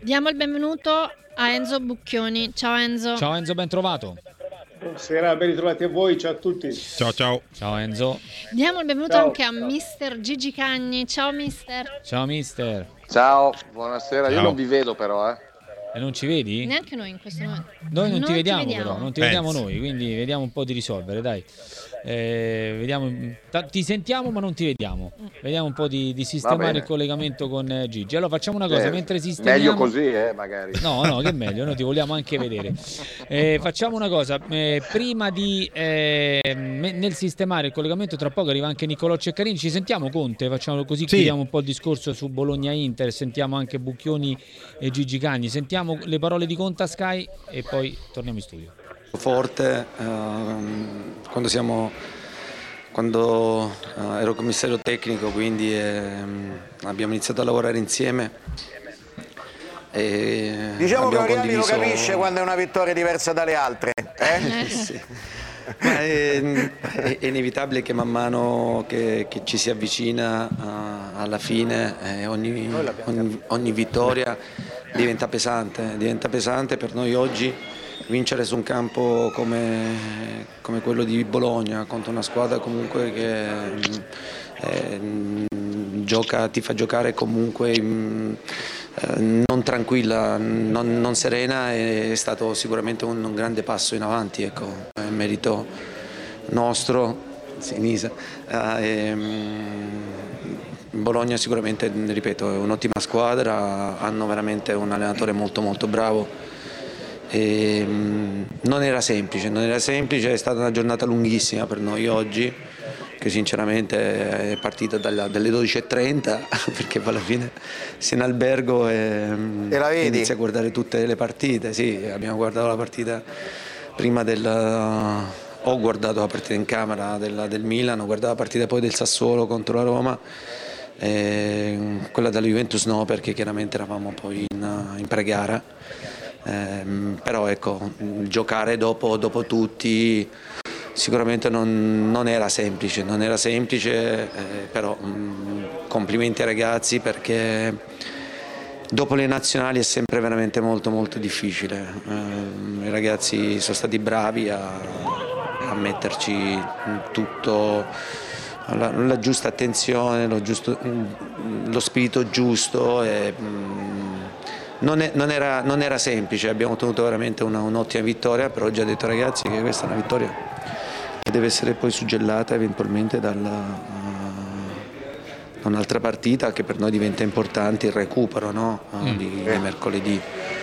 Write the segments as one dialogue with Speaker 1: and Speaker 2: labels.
Speaker 1: Diamo il benvenuto a Enzo Bucchioni. Ciao Enzo.
Speaker 2: Ciao Enzo, ben trovato.
Speaker 3: Buonasera, ben ritrovati a voi, ciao a tutti.
Speaker 4: Ciao.
Speaker 2: Ciao Enzo.
Speaker 1: Diamo il benvenuto
Speaker 3: Ciao.
Speaker 1: anche a Mister Gigi Cagni. Ciao Mister.
Speaker 2: Ciao Mister.
Speaker 5: Ciao, buonasera.
Speaker 4: Ciao.
Speaker 5: Io non vi vedo però,
Speaker 2: E non ci vedi?
Speaker 1: Neanche noi in questo momento.
Speaker 2: Noi non ti vediamo,
Speaker 1: vediamo.
Speaker 2: però, non ti
Speaker 4: Penso.
Speaker 2: vediamo noi, quindi vediamo un po' di risolvere, dai. Vediamo, ti sentiamo ma non ti vediamo. Vediamo un po' di sistemare
Speaker 5: bene.
Speaker 2: il collegamento con Gigi. Allora facciamo una cosa, mentre sistemiamo...
Speaker 5: meglio così, magari.
Speaker 2: No, che meglio, noi ti vogliamo anche vedere. Facciamo una cosa, prima di nel sistemare il collegamento, tra poco arriva anche Niccolò Ceccarini, ci sentiamo Conte, facciamo così,
Speaker 4: Sì.
Speaker 2: chiudiamo un po' il discorso su Bologna-Inter, sentiamo anche Bucchioni e Gigi Cagni, sentiamo le parole di Conte a Sky e poi torniamo in studio.
Speaker 6: Forte quando ero commissario tecnico, quindi abbiamo iniziato a lavorare insieme e
Speaker 7: Diciamo che
Speaker 6: abbiamo
Speaker 7: Oriani lo capisce quando è una vittoria diversa dalle altre,
Speaker 6: Sì. Ma è inevitabile che man mano che ci si avvicina alla fine ogni vittoria diventa pesante per noi oggi. Vincere su un campo come quello di Bologna contro una squadra comunque che ti fa giocare comunque non tranquilla, non serena, è stato sicuramente un grande passo in avanti, ecco, è merito nostro. Sinisa. Bologna sicuramente, ripeto, è un'ottima squadra, hanno veramente un allenatore molto molto bravo. Non era semplice, è stata una giornata lunghissima per noi oggi, che sinceramente è partita dalle 12:30 perché poi alla fine si è in albergo e
Speaker 7: la vedi?
Speaker 6: inizia a guardare tutte le partite. Sì, abbiamo guardato la partita prima ho guardato la partita in camera del Milan, ho guardato la partita poi del Sassuolo contro la Roma, quella della Juventus no, perché chiaramente eravamo poi in pre-gara. Però ecco, giocare dopo tutti sicuramente non era semplice, però complimenti ai ragazzi, perché dopo le nazionali è sempre veramente molto molto difficile. I ragazzi sono stati bravi a metterci tutto, la giusta attenzione, lo spirito giusto e non era semplice, abbiamo ottenuto veramente un'ottima vittoria, però ho già detto ai ragazzi che questa è una vittoria che deve essere poi suggellata eventualmente da un'altra partita che per noi diventa importante, il recupero, no? di mercoledì.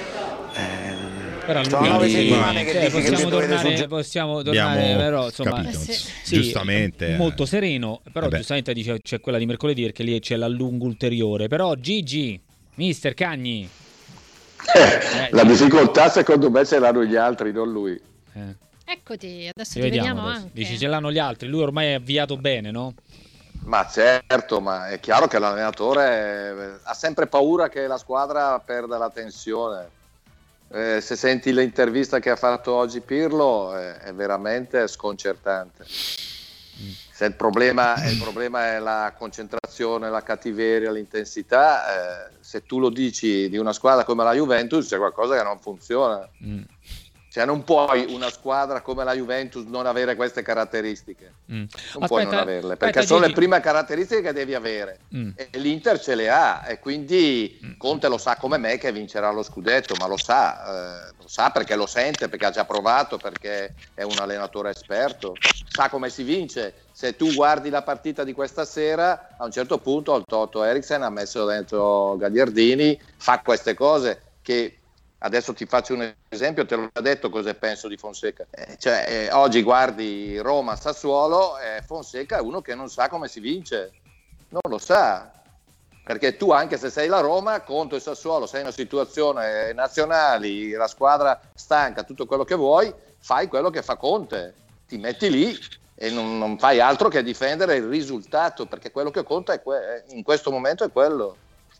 Speaker 2: Però
Speaker 7: Sono 9 settimane che dici che
Speaker 2: possiamo tornare, però insomma,
Speaker 4: capito,
Speaker 1: sì.
Speaker 4: giustamente.
Speaker 2: molto sereno, però giustamente dice c'è quella di mercoledì perché lì c'è l'allungo ulteriore. Però Gigi, Mister Cagni,
Speaker 5: La difficoltà secondo me ce l'hanno gli altri, non lui.
Speaker 1: Eccoti, adesso
Speaker 2: ci
Speaker 1: ti vediamo
Speaker 2: adesso.
Speaker 1: anche.
Speaker 2: Dici ce l'hanno gli altri, lui ormai è avviato bene, no?
Speaker 5: Ma certo, ma è chiaro che l'allenatore ha sempre paura che la squadra perda la tensione. Se senti l'intervista che ha fatto oggi Pirlo è veramente sconcertante. Se il problema è la concentrazione, la cattiveria, l'intensità, se tu lo dici di una squadra come la Juventus c'è qualcosa che non funziona. Cioè non puoi una squadra come la Juventus non avere queste caratteristiche, non puoi non averle, perché sono
Speaker 2: Gigi.
Speaker 5: le prime caratteristiche che devi avere e l'Inter ce le ha, e quindi Conte lo sa come me che vincerà lo scudetto, ma lo sa perché lo sente, perché ha già provato, perché è un allenatore esperto, sa come si vince. Se tu guardi la partita di questa sera, a un certo punto il Toto Eriksen ha messo dentro Gagliardini, fa queste cose che... Adesso ti faccio un esempio, te l'ho già detto cosa penso di Fonseca. Oggi guardi Roma-Sassuolo, Fonseca è uno che non sa come si vince, non lo sa, perché tu anche se sei la Roma contro il Sassuolo sei in una situazione nazionali, la squadra stanca, tutto quello che vuoi, fai quello che fa Conte, ti metti lì e non fai altro che difendere il risultato, perché quello che conta in questo momento è quello.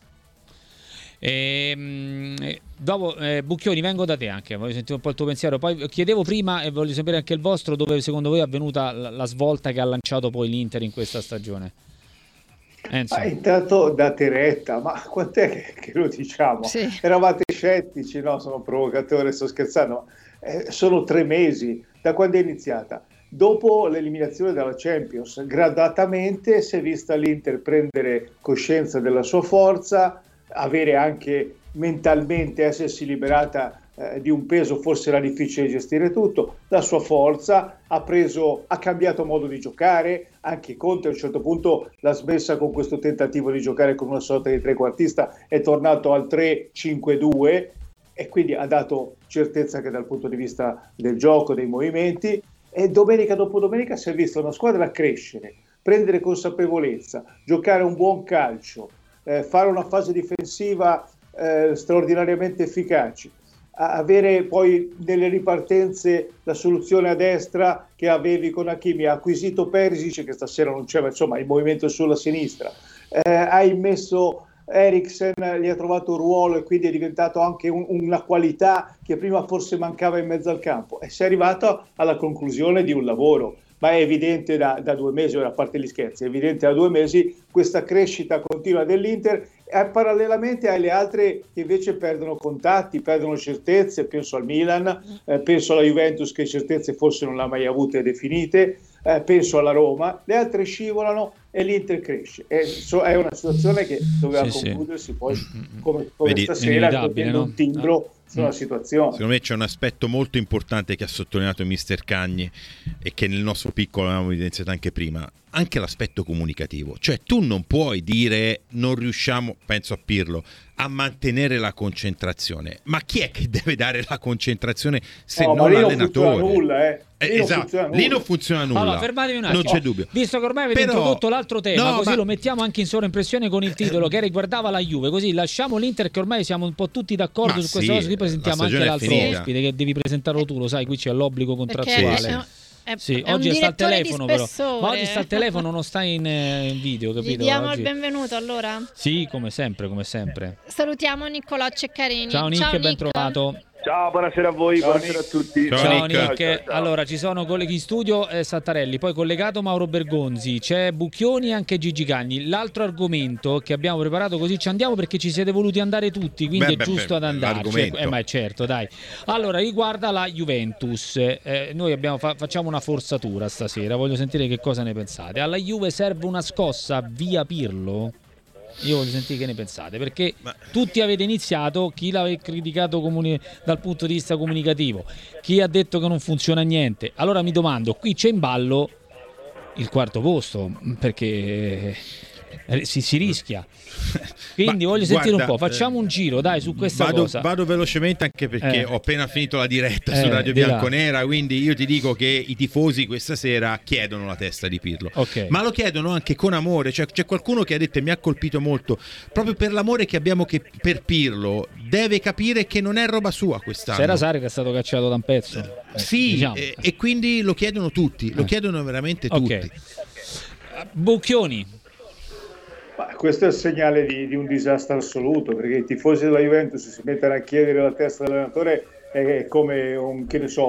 Speaker 2: Dopo Bucchioni vengo da te anche, voglio sentire un po' il tuo pensiero. Poi chiedevo prima e voglio sapere anche il vostro, dove secondo voi è avvenuta la svolta che ha lanciato poi l'Inter in questa stagione.
Speaker 3: Ma intanto date retta, ma quant'è che lo diciamo?
Speaker 1: Sì.
Speaker 3: Eravate scettici, no? Sono provocatore, sto scherzando. Sono 3 mesi da quando è iniziata. Dopo l'eliminazione dalla Champions, gradatamente si è vista l'Inter prendere coscienza della sua forza, avere anche mentalmente, essersi liberata di un peso, forse era difficile gestire tutto, la sua forza, ha cambiato modo di giocare, anche Conte a un certo punto l'ha smessa con questo tentativo di giocare con una sorta di trequartista, è tornato al 3-5-2 e quindi ha dato certezza anche dal punto di vista del gioco, dei movimenti, e domenica dopo domenica si è vista una squadra crescere, prendere consapevolezza, giocare un buon calcio, fare una fase difensiva straordinariamente efficace, avere poi nelle ripartenze la soluzione a destra che avevi con Hakimi, ha acquisito Perisic che stasera non c'è, ma insomma il movimento sulla sinistra, hai messo Eriksen, gli ha trovato un ruolo e quindi è diventato anche una qualità che prima forse mancava in mezzo al campo, e si è arrivato alla conclusione di un lavoro. Ma è evidente da 2 mesi, ora a parte gli scherzi, è evidente da 2 mesi questa crescita continua dell'Inter, parallelamente alle altre che invece perdono contatti, perdono certezze, penso al Milan, penso alla Juventus che certezze forse non l'ha mai avute definite, penso alla Roma, le altre scivolano e l'Inter cresce. È una situazione che doveva concludersi poi come stasera, mettendo un timbro sulla situazione.
Speaker 4: Secondo me c'è un aspetto molto importante che ha sottolineato Mister Cagni e che nel nostro piccolo avevamo evidenziato anche prima, anche l'aspetto comunicativo. Cioè tu non puoi dire non riusciamo, penso a Pirlo, a mantenere la concentrazione, ma chi è che deve dare la concentrazione se non l'allenatore?
Speaker 3: Non funziona nulla,
Speaker 4: esatto, lì non funziona nulla.
Speaker 2: Allora, fermatevi un attimo.
Speaker 4: Non c'è dubbio.
Speaker 2: Visto che ormai avete introdotto l'altro tema, così lo mettiamo anche in sovraimpressione con il titolo che riguardava la Juve, così lasciamo l'Inter, che ormai siamo un po' tutti d'accordo su questa cosa, così presentiamo anche l'altro ospite, che devi presentarlo tu, lo sai, qui c'è l'obbligo contrattuale. Sì, oggi sta al telefono però. Ma oggi sta al telefono, non sta in video, capito?
Speaker 1: Gli diamo
Speaker 2: oggi
Speaker 1: il benvenuto allora?
Speaker 2: Sì, come sempre.
Speaker 1: Salutiamo Niccolò Ceccarini.
Speaker 2: Ciao Nick, ben trovato.
Speaker 8: Ciao, buonasera a voi, buonasera a tutti.
Speaker 2: Ciao Nick. Ciao. Allora, ci sono colleghi in studio Sattarelli, poi collegato Mauro Bergonzi, c'è Bucchioni e anche Gigi Cagni. L'altro argomento che abbiamo preparato, così ci andiamo perché ci siete voluti andare tutti, quindi è giusto ad andarci. Ma è certo, dai. Allora, riguarda la Juventus, noi facciamo una forzatura stasera, voglio sentire che cosa ne pensate. Alla Juve serve una scossa via Pirlo? Io voglio sentire che ne pensate, perché tutti avete iniziato, chi l'ha criticato dal punto di vista comunicativo, chi ha detto che non funziona niente. Allora mi domando, qui c'è in ballo il 4º posto, perché si rischia. Quindi voglio sentire un po', facciamo un giro dai su questa cosa.
Speaker 4: Vado velocemente anche perché ho appena finito la diretta su Radio Bianconera, quindi io ti dico che i tifosi questa sera chiedono la testa di Pirlo, ma lo chiedono anche con amore. Cioè, c'è qualcuno che ha detto, e mi ha colpito molto, proprio per l'amore che abbiamo per Pirlo, deve capire che non è roba sua quest'anno.
Speaker 2: C'era Sarri che è stato cacciato da un pezzo,
Speaker 4: sì, diciamo. E quindi lo chiedono tutti, lo chiedono veramente tutti.
Speaker 2: Bucchioni.
Speaker 3: Questo è il segnale di un disastro assoluto, perché i tifosi della Juventus si mettono a chiedere la testa dell'allenatore, è come un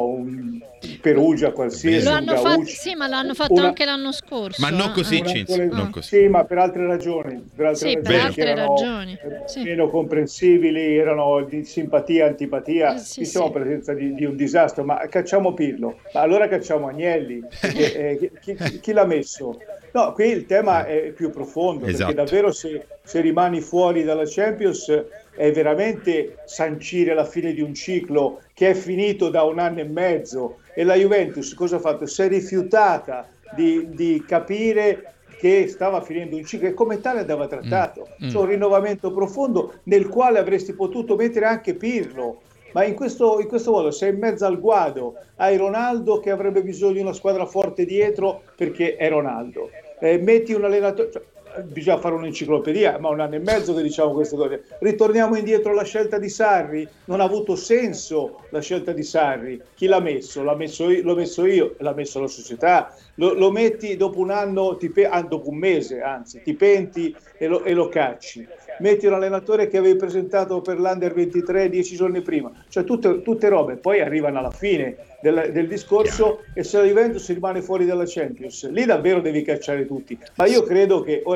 Speaker 3: Perugia qualsiasi.
Speaker 1: Lo hanno fatto, sì, ma l'hanno fatto anche l'anno scorso.
Speaker 4: Ma non così, non così.
Speaker 3: Sì, ma per altre ragioni. Per altre ragioni. Meno comprensibili, erano di simpatia, antipatia. Siamo in presenza di un disastro, ma cacciamo Pirlo. Ma allora cacciamo Agnelli. Chi l'ha messo? No, qui il tema è più profondo, perché davvero se rimani fuori dalla Champions è veramente sancire la fine di un ciclo che è finito da 1 anno e mezzo, e la Juventus cosa ha fatto? Si è rifiutata di capire che stava finendo un ciclo e come tale andava trattato. C'è un rinnovamento profondo nel quale avresti potuto mettere anche Pirlo. Ma in questo modo sei in mezzo al guado, hai Ronaldo che avrebbe bisogno di una squadra forte dietro perché è Ronaldo, metti un allenatore, bisogna fare un'enciclopedia, ma 1 anno e mezzo che diciamo queste cose. Ritorniamo indietro alla scelta di Sarri, non ha avuto senso la scelta di Sarri. Chi l'ha messo? L'ho messo io, l'ha messo la società. Lo metti dopo un anno, dopo un mese anzi, ti penti e lo cacci. Metti un allenatore che avevi presentato per l'Under 23 10 giorni prima, cioè tutte robe, poi arrivano alla fine del discorso e se la Juventus rimane fuori dalla Champions, lì davvero devi cacciare tutti. Ma io credo che ora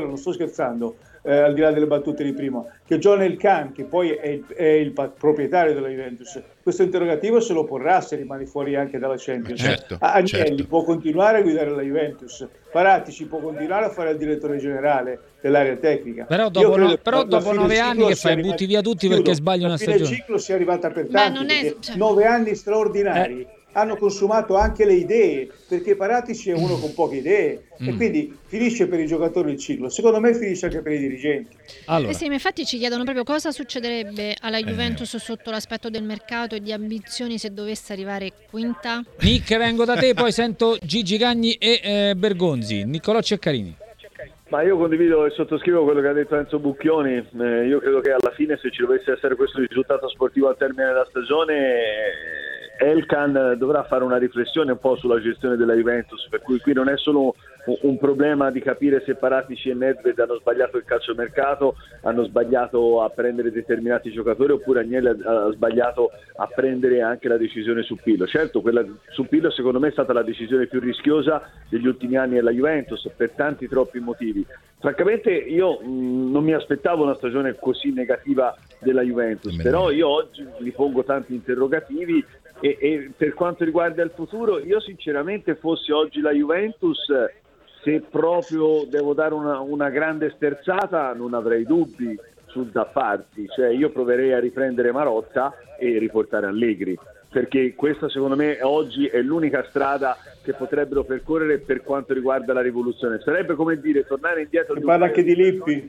Speaker 3: giocatore, non sto scherzando, al di là delle battute di prima, che John Elkann, che poi è il proprietario della Juventus, questo interrogativo se lo porrà se rimane fuori anche dalla Champions. Agnelli può continuare a guidare la Juventus, Paratici può continuare a fare il direttore generale dell'area tecnica.
Speaker 2: Però dopo 9 anni che fai, butti via tutti perché sbagli una stagione.
Speaker 3: Il ciclo si è arrivata per tanti, 9 anni straordinari. Hanno consumato anche le idee, perché Paratici è uno con poche idee e quindi finisce per i giocatori il ciclo. Secondo me finisce anche per i dirigenti.
Speaker 1: Allora. Sì, ma infatti ci chiedono proprio cosa succederebbe alla Juventus sotto l'aspetto del mercato e di ambizioni se dovesse arrivare quinta.
Speaker 2: Nick, vengo da te, poi sento Gigi Gagni e Bergonzi. Niccolò Ceccarini.
Speaker 8: Ma io condivido e sottoscrivo quello che ha detto Enzo Bucchioni. Io credo che alla fine, se ci dovesse essere questo risultato sportivo al termine della stagione, Elkann dovrà fare una riflessione un po' sulla gestione della Juventus, per cui qui non è solo un problema di capire se Paratici e Nedved hanno sbagliato il calciomercato, hanno sbagliato a prendere determinati giocatori, oppure Agnelli ha sbagliato a prendere anche la decisione su Pirlo. Certo, quella su Pirlo secondo me è stata la decisione più rischiosa degli ultimi anni della Juventus, per tanti troppi motivi. Francamente io non mi aspettavo una stagione così negativa della Juventus, però io oggi mi pongo tanti interrogativi e per quanto riguarda il futuro, io sinceramente fossi oggi la Juventus, se proprio devo dare una grande sterzata, non avrei dubbi sul da farsi, cioè io proverei a riprendere Marotta e riportare Allegri, perché questa secondo me oggi è l'unica strada che potrebbero percorrere per quanto riguarda la rivoluzione. Sarebbe come dire tornare indietro.
Speaker 3: Si parla anche di Lippi.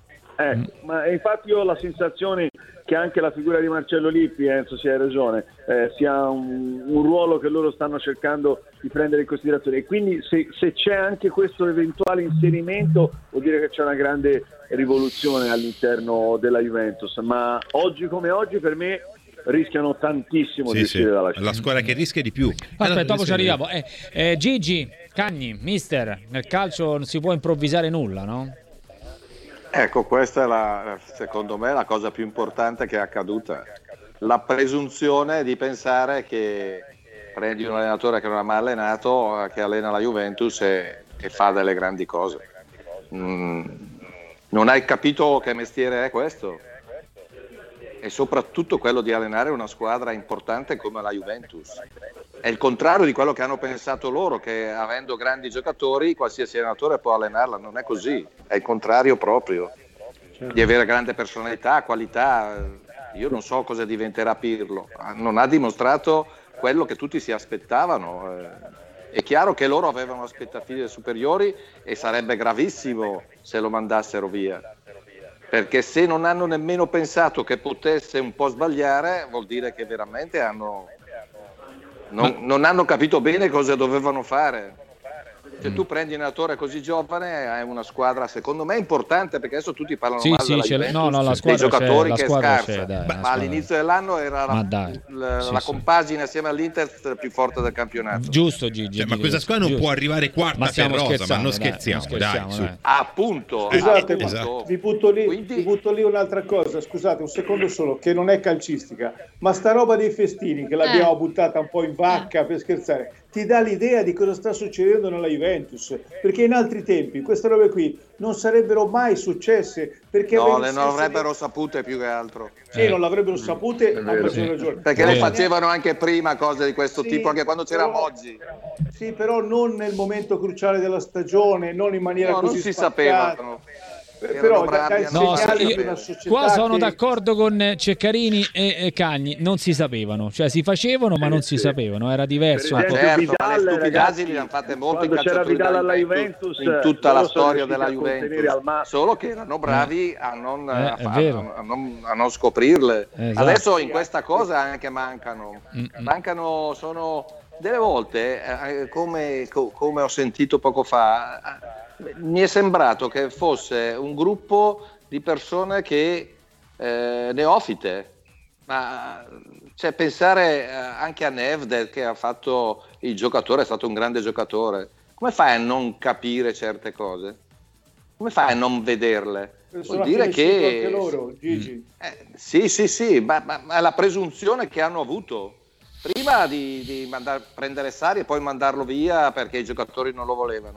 Speaker 8: Ma infatti io ho la sensazione che anche la figura di Marcello Lippi, Enzo, si hai ragione, sia un ruolo che loro stanno cercando di prendere in considerazione, e quindi se c'è anche questo eventuale inserimento vuol dire che c'è una grande rivoluzione all'interno della Juventus, ma oggi come oggi per me rischiano tantissimo di uscire dalla Champions.
Speaker 4: La squadra che rischia di più.
Speaker 2: Aspetta, dopo ci arriviamo. Gigi Gagni, mister, nel calcio non si può improvvisare nulla, no?
Speaker 5: Ecco, questa è secondo me la cosa più importante che è accaduta. La presunzione di pensare che prendi un allenatore che non ha mai allenato, che allena la Juventus e fa delle grandi cose. Non hai capito che mestiere è questo? E soprattutto quello di allenare una squadra importante come la Juventus. È il contrario di quello che hanno pensato loro, che avendo grandi giocatori qualsiasi allenatore può allenarla. Non è così, è il contrario proprio. Di avere grande personalità, qualità. Io non so cosa diventerà Pirlo, non ha dimostrato quello che tutti si aspettavano. È chiaro che loro avevano aspettative superiori e sarebbe gravissimo se lo mandassero via, perché se non hanno nemmeno pensato che potesse un po' sbagliare, vuol dire che veramente non hanno capito bene cosa dovevano fare. Cioè, tu prendi un allenatore così giovane, hai una squadra secondo me importante, perché adesso tutti parlano male della Juventus,
Speaker 2: la squadra
Speaker 5: dei giocatori che è
Speaker 2: scarsa,
Speaker 5: ma all'inizio dell'anno era la compagine assieme all'Inter più forte del campionato.
Speaker 2: Giusto Gigi,
Speaker 4: ma questa squadra non può arrivare quarta per rosa, ma non scherziamo, dai.
Speaker 5: Appunto.
Speaker 3: Esatto. Vi butto lì un'altra cosa, scusate un secondo solo, che non è calcistica, ma sta roba dei festini che l'abbiamo buttata un po' in vacca per scherzare, ti dà l'idea di cosa sta succedendo nella Juventus, perché in altri tempi queste robe qui non sarebbero mai successe, perché
Speaker 5: non avrebbero sapute più che altro.
Speaker 3: Sì, non l'avrebbero sapute, a maggior ragione.
Speaker 5: Perché le facevano anche prima cose di questo tipo, anche quando c'era Moggi.
Speaker 3: Sì, però non nel momento cruciale della stagione, non in maniera così
Speaker 5: non si
Speaker 3: spaccata.
Speaker 5: sapevano.
Speaker 3: Però
Speaker 2: qua sono d'accordo con Ceccarini e Cagni, non si sapevano, cioè si facevano ma non si sapevano, era diverso.
Speaker 5: Certo, Vidal, le stupidaggini le hanno fatte molto in calciatori Vidal alla Juventus, in tutta la storia della Juventus, solo che erano bravi a non scoprirle. Esatto. Adesso in questa cosa anche mancano, sono delle volte come ho sentito poco fa. Mi è sembrato che fosse un gruppo di persone che neofite, ma cioè, pensare anche a Nedved, che ha fatto il giocatore, è stato un grande giocatore, come fai a non capire certe cose? Come fai a non vederle? Vuol dire che
Speaker 3: anche loro, Gigi.
Speaker 5: Sì, ma è la presunzione che hanno avuto prima di prendere Sarri e poi mandarlo via perché i giocatori non lo volevano.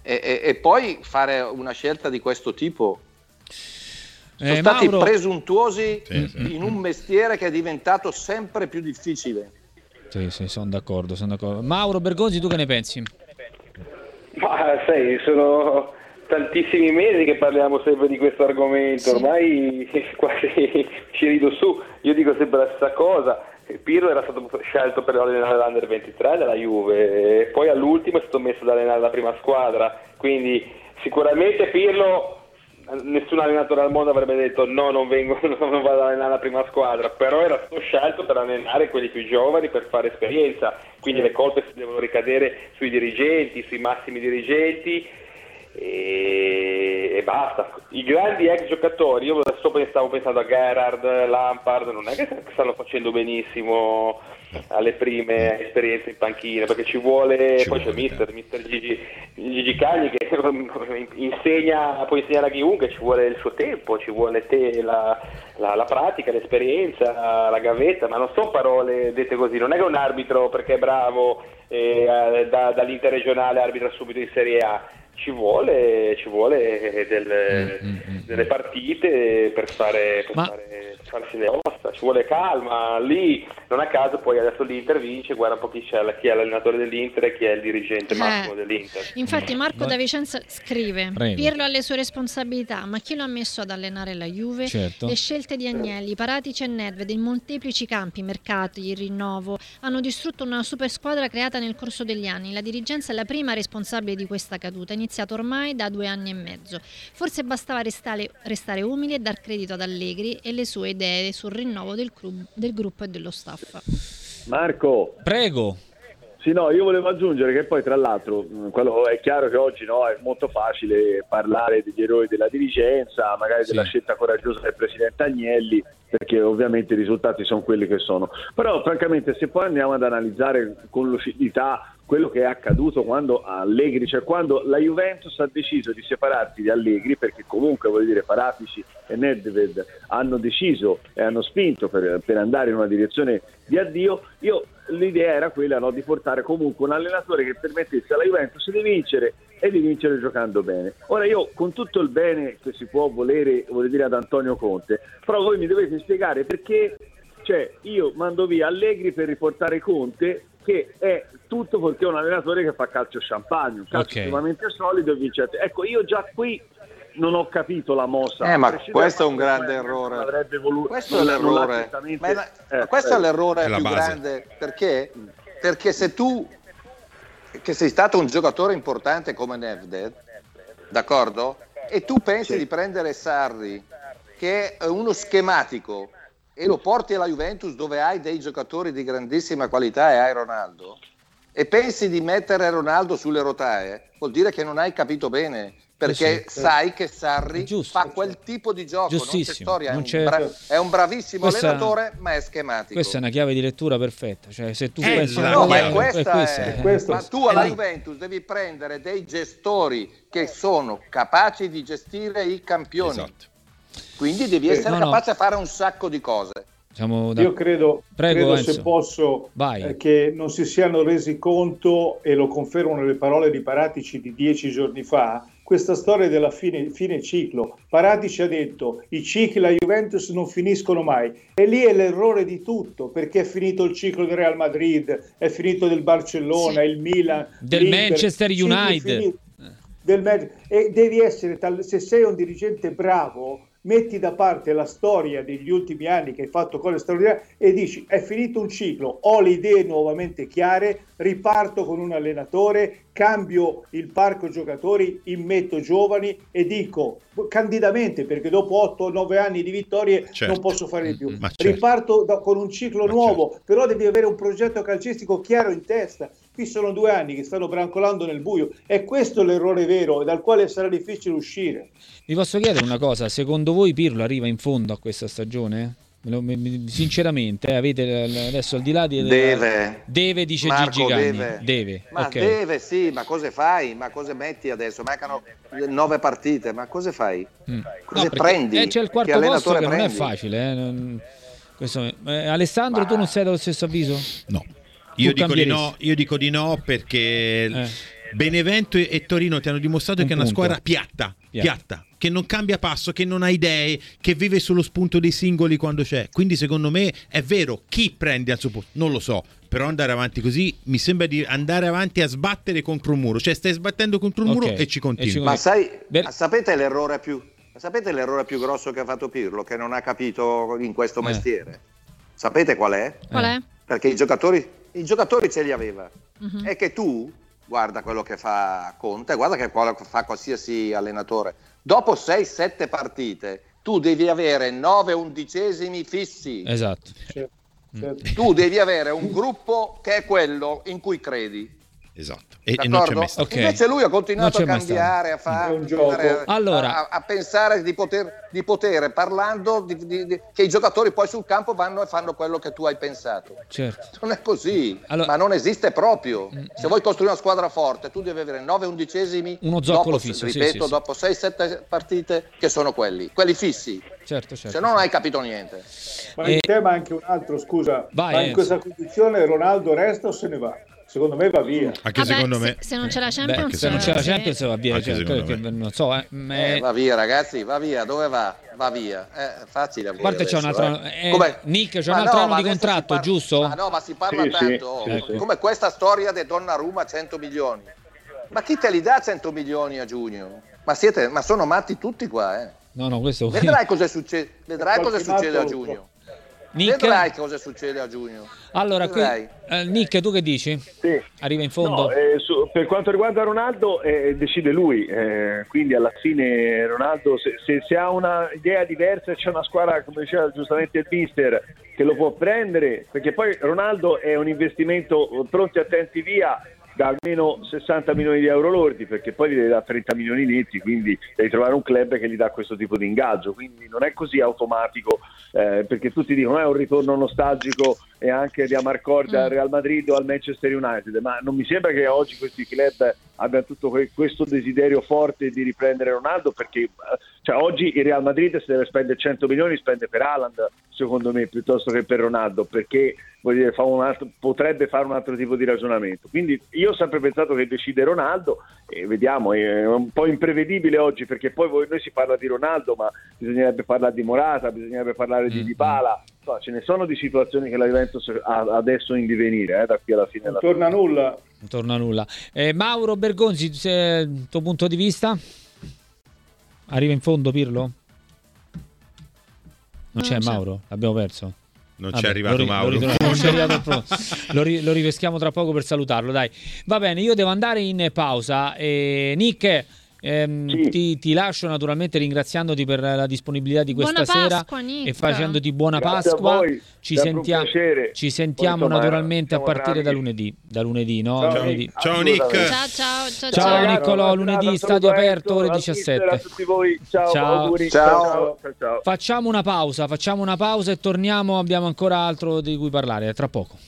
Speaker 5: e poi fare una scelta di questo tipo. Sono stati
Speaker 2: Mauro...
Speaker 5: presuntuosi in un mestiere che è diventato sempre più difficile.
Speaker 2: Sì, sono d'accordo. Mauro Bergonzi, tu che ne pensi?
Speaker 9: Ma sai, sono tantissimi mesi che parliamo sempre di questo argomento, ormai quasi ci rido su. Io dico sempre la stessa cosa. Pirlo era stato scelto per allenare l'Under 23 della Juve, e poi all'ultimo è stato messo ad allenare la prima squadra, quindi sicuramente Pirlo, nessun allenatore al mondo avrebbe detto no, non vado ad allenare la prima squadra, però era stato scelto per allenare quelli più giovani, per fare esperienza, quindi le colpe si devono ricadere sui dirigenti, sui massimi dirigenti e basta. I grandi ex giocatori, io adesso stavo pensando a Gerrard, Lampard, non è che stanno facendo benissimo alle prime esperienze in panchina, perché ci vuole poi c'è Mister Gigi Cagni che può insegnare a chiunque, ci vuole il suo tempo, ci vuole la pratica, l'esperienza, la gavetta, ma non sono parole dette così. Non è che un arbitro, perché è bravo, dall'interregionale arbitra subito in Serie A. Ci vuole delle partite per farsi le ossa, ci vuole calma. Lì non a caso poi adesso l'Inter vince, guarda un po' chi è l'allenatore dell'Inter e chi è il dirigente massimo dell'Inter.
Speaker 1: Infatti Marco da Vicenza scrive:
Speaker 2: Prego.
Speaker 1: Pirlo ha le sue responsabilità, ma chi lo ha messo ad allenare la Juve?
Speaker 2: Certo.
Speaker 1: Le scelte di Agnelli, Paratici e Nedved in molteplici campi, mercati, il rinnovo, hanno distrutto una super squadra creata nel corso degli anni. La dirigenza è la prima responsabile di questa caduta, iniziato ormai da 2 anni e mezzo. Forse bastava restare umili e dar credito ad Allegri e le sue idee sul rinnovo del gruppo e dello staff.
Speaker 8: Marco,
Speaker 2: prego.
Speaker 8: Sì, no, io volevo aggiungere che poi tra l'altro quello è chiaro che oggi è molto facile parlare degli errori della dirigenza, magari della scelta coraggiosa del presidente Agnelli, perché ovviamente i risultati sono quelli che sono, però francamente se poi andiamo ad analizzare con lucidità quello che è accaduto quando Allegri, cioè quando la Juventus ha deciso di separarsi di Allegri, perché comunque voglio dire Paratici e Nedved hanno deciso e hanno spinto per andare in una direzione di addio, l'idea era quella di portare comunque un allenatore che permettesse alla Juventus di vincere e di vincere giocando bene. Ora io, con tutto il bene che si può voler dire ad Antonio Conte, però voi mi dovete spiegare perché io mando via Allegri per riportare Conte, che è tutto perché è un allenatore che fa calcio champagne, un calcio estremamente solido e vincente. Ecco, io già qui non ho capito la mossa.
Speaker 5: Ma questo è un grande errore. Questo è l'errore. Questo è l'errore più grande, perché se tu, che sei stato un giocatore importante come Nedved, d'accordo? E tu pensi di prendere Sarri, che è uno schematico, e lo porti alla Juventus dove hai dei giocatori di grandissima qualità e hai Ronaldo, e pensi di mettere Ronaldo sulle rotaie, vuol dire che non hai capito bene, perché sai che Sarri fa quel tipo di gioco, non c'è storia, è un bravissimo allenatore, ma è schematico.
Speaker 2: Questa è una chiave di lettura perfetta, cioè se tu pensi
Speaker 5: ma tu alla Juventus devi prendere dei gestori che sono capaci di gestire i campioni.
Speaker 4: Esatto.
Speaker 5: Quindi devi essere capace a fare un sacco di cose.
Speaker 3: Io credo se posso, che non si siano resi conto, e lo confermano le parole di Paratici di 10 giorni fa, questa storia della fine ciclo. Paratici ha detto: i cicli alla Juventus non finiscono mai, e lì è l'errore di tutto, perché è finito il ciclo del Real Madrid, è finito del Barcellona, il Milan,
Speaker 2: del Manchester United,
Speaker 3: e devi essere se sei un dirigente bravo, metti da parte la storia degli ultimi anni che hai fatto cose straordinarie e dici: è finito un ciclo, ho le idee nuovamente chiare, riparto con un allenatore, cambio il parco giocatori, immetto giovani e dico candidamente, perché dopo 8-9 anni di vittorie non posso fare di più, riparto con un ciclo nuovo, però devi avere un progetto calcistico chiaro in testa. Qui sono 2 anni che stanno brancolando nel buio, e questo è l'errore vero dal quale sarà difficile uscire.
Speaker 2: Vi posso chiedere una cosa: secondo voi Pirlo arriva in fondo a questa stagione? Sinceramente, avete adesso al di là di deve dice
Speaker 5: Marco,
Speaker 2: Gigi Cagni, deve.
Speaker 5: Deve sì, ma cosa fai? Ma cosa metti adesso? Mancano 9 partite, ma cosa fai? Cosa prendi?
Speaker 2: C'è il quarto posto che non è facile, Alessandro, tu non sei dello stesso avviso?
Speaker 4: No. Io dico di no perché Benevento e Torino ti hanno dimostrato che è una squadra piatta, che non cambia passo, che non ha idee, che vive sullo spunto dei singoli quando c'è. Quindi secondo me è vero, chi prende al suo posto non lo so, però andare avanti così mi sembra di andare avanti a sbattere contro un muro, cioè stai sbattendo contro un muro e ci continui.
Speaker 5: Ma sapete l'errore più grosso che ha fatto Pirlo, che non ha capito in questo mestiere? Sapete qual è?
Speaker 1: Qual è?
Speaker 5: Perché i giocatori ce li aveva. È che tu, guarda quello che fa Conte, guarda che quello che fa qualsiasi allenatore, dopo 6-7 partite tu devi avere 9 undicesimi fissi.
Speaker 2: Esatto.
Speaker 5: Tu devi avere un gruppo che è quello in cui credi.
Speaker 4: Esatto. E non c'è mai stato.
Speaker 5: Invece lui ha continuato a cambiare, a fare un gioco, a pensare di poter parlando che i giocatori poi sul campo vanno e fanno quello che tu hai pensato.
Speaker 2: Certo.
Speaker 5: Non è così, ma non esiste proprio. Se vuoi costruire una squadra forte, tu devi avere 9 undicesimi,
Speaker 2: uno zoccolo fisso,
Speaker 5: ripeto, dopo 6-7 partite che sono quelli fissi.
Speaker 2: Certo.
Speaker 5: Se no non hai capito niente.
Speaker 3: Ma il tema è anche un altro, scusa. Ma in questa condizione Ronaldo resta o se ne va? Secondo me va via.
Speaker 4: Anche secondo me.
Speaker 1: Se non c'è la Champions,
Speaker 2: se non c'è la Champions va via. Non so,
Speaker 5: va via, ragazzi, va via. Dove va? Va via. Facile. A
Speaker 2: parte c'è un altro. Nick, c'è un altro anno di contratto, giusto?
Speaker 5: Ma si parla tanto. Come questa storia di Donnarumma 100 milioni. Ma chi te li dà 100 milioni a giugno? Ma sono matti tutti qua,
Speaker 2: No, questo.
Speaker 5: Vedrai cosa succede. Vedrai cosa succede a giugno. Vedrai cosa succede a giugno.
Speaker 2: Allora, Nick, tu che dici?
Speaker 8: Sì.
Speaker 2: Arriva in fondo?
Speaker 8: No, per quanto riguarda Ronaldo, decide lui. Quindi alla fine Ronaldo, se ha una idea diversa, c'è una squadra, come diceva giustamente il mister, che lo può prendere, perché poi Ronaldo è un investimento pronti attenti via da almeno 60 milioni di euro lordi, perché poi gli deve dare 30 milioni netti, quindi devi trovare un club che gli dà questo tipo di ingaggio, quindi non è così automatico, perché tutti dicono è un ritorno nostalgico e anche di Amarcord al Real Madrid o al Manchester United, ma non mi sembra che oggi questi club abbiano tutto questo desiderio forte di riprendere Ronaldo, perché oggi il Real Madrid se deve spendere 100 milioni spende per Haaland, secondo me, piuttosto che per Ronaldo, perché vuol dire, potrebbe fare un altro tipo di ragionamento. Quindi io ho sempre pensato che decide Ronaldo e vediamo, è un po' imprevedibile oggi, perché poi noi si parla di Ronaldo, ma bisognerebbe parlare di Morata, bisognerebbe parlare di Dybala, ce ne sono di situazioni che la Juventus ha adesso in divenire, da qui alla fine.
Speaker 3: Non torna nulla.
Speaker 2: Non torna nulla. Mauro Bergonzi, il tuo punto di vista? Arriva in fondo Pirlo? Non c'è Mauro? L'abbiamo perso?
Speaker 4: Non c'è arrivato Mauro.
Speaker 2: Lo ripeschiamo tra poco per salutarlo, dai. Va bene, io devo andare in pausa. Nick, ti lascio naturalmente ringraziandoti per la disponibilità di questa sera e facendoti buona Pasqua. Ci sentiamo naturalmente a partire da lunedì, no?
Speaker 4: Ciao Nick.
Speaker 2: Ciao Niccolò, lunedì stadio aperto ore 17.
Speaker 8: A tutti voi. Ciao.
Speaker 2: Facciamo una pausa e torniamo, abbiamo ancora altro di cui parlare tra poco.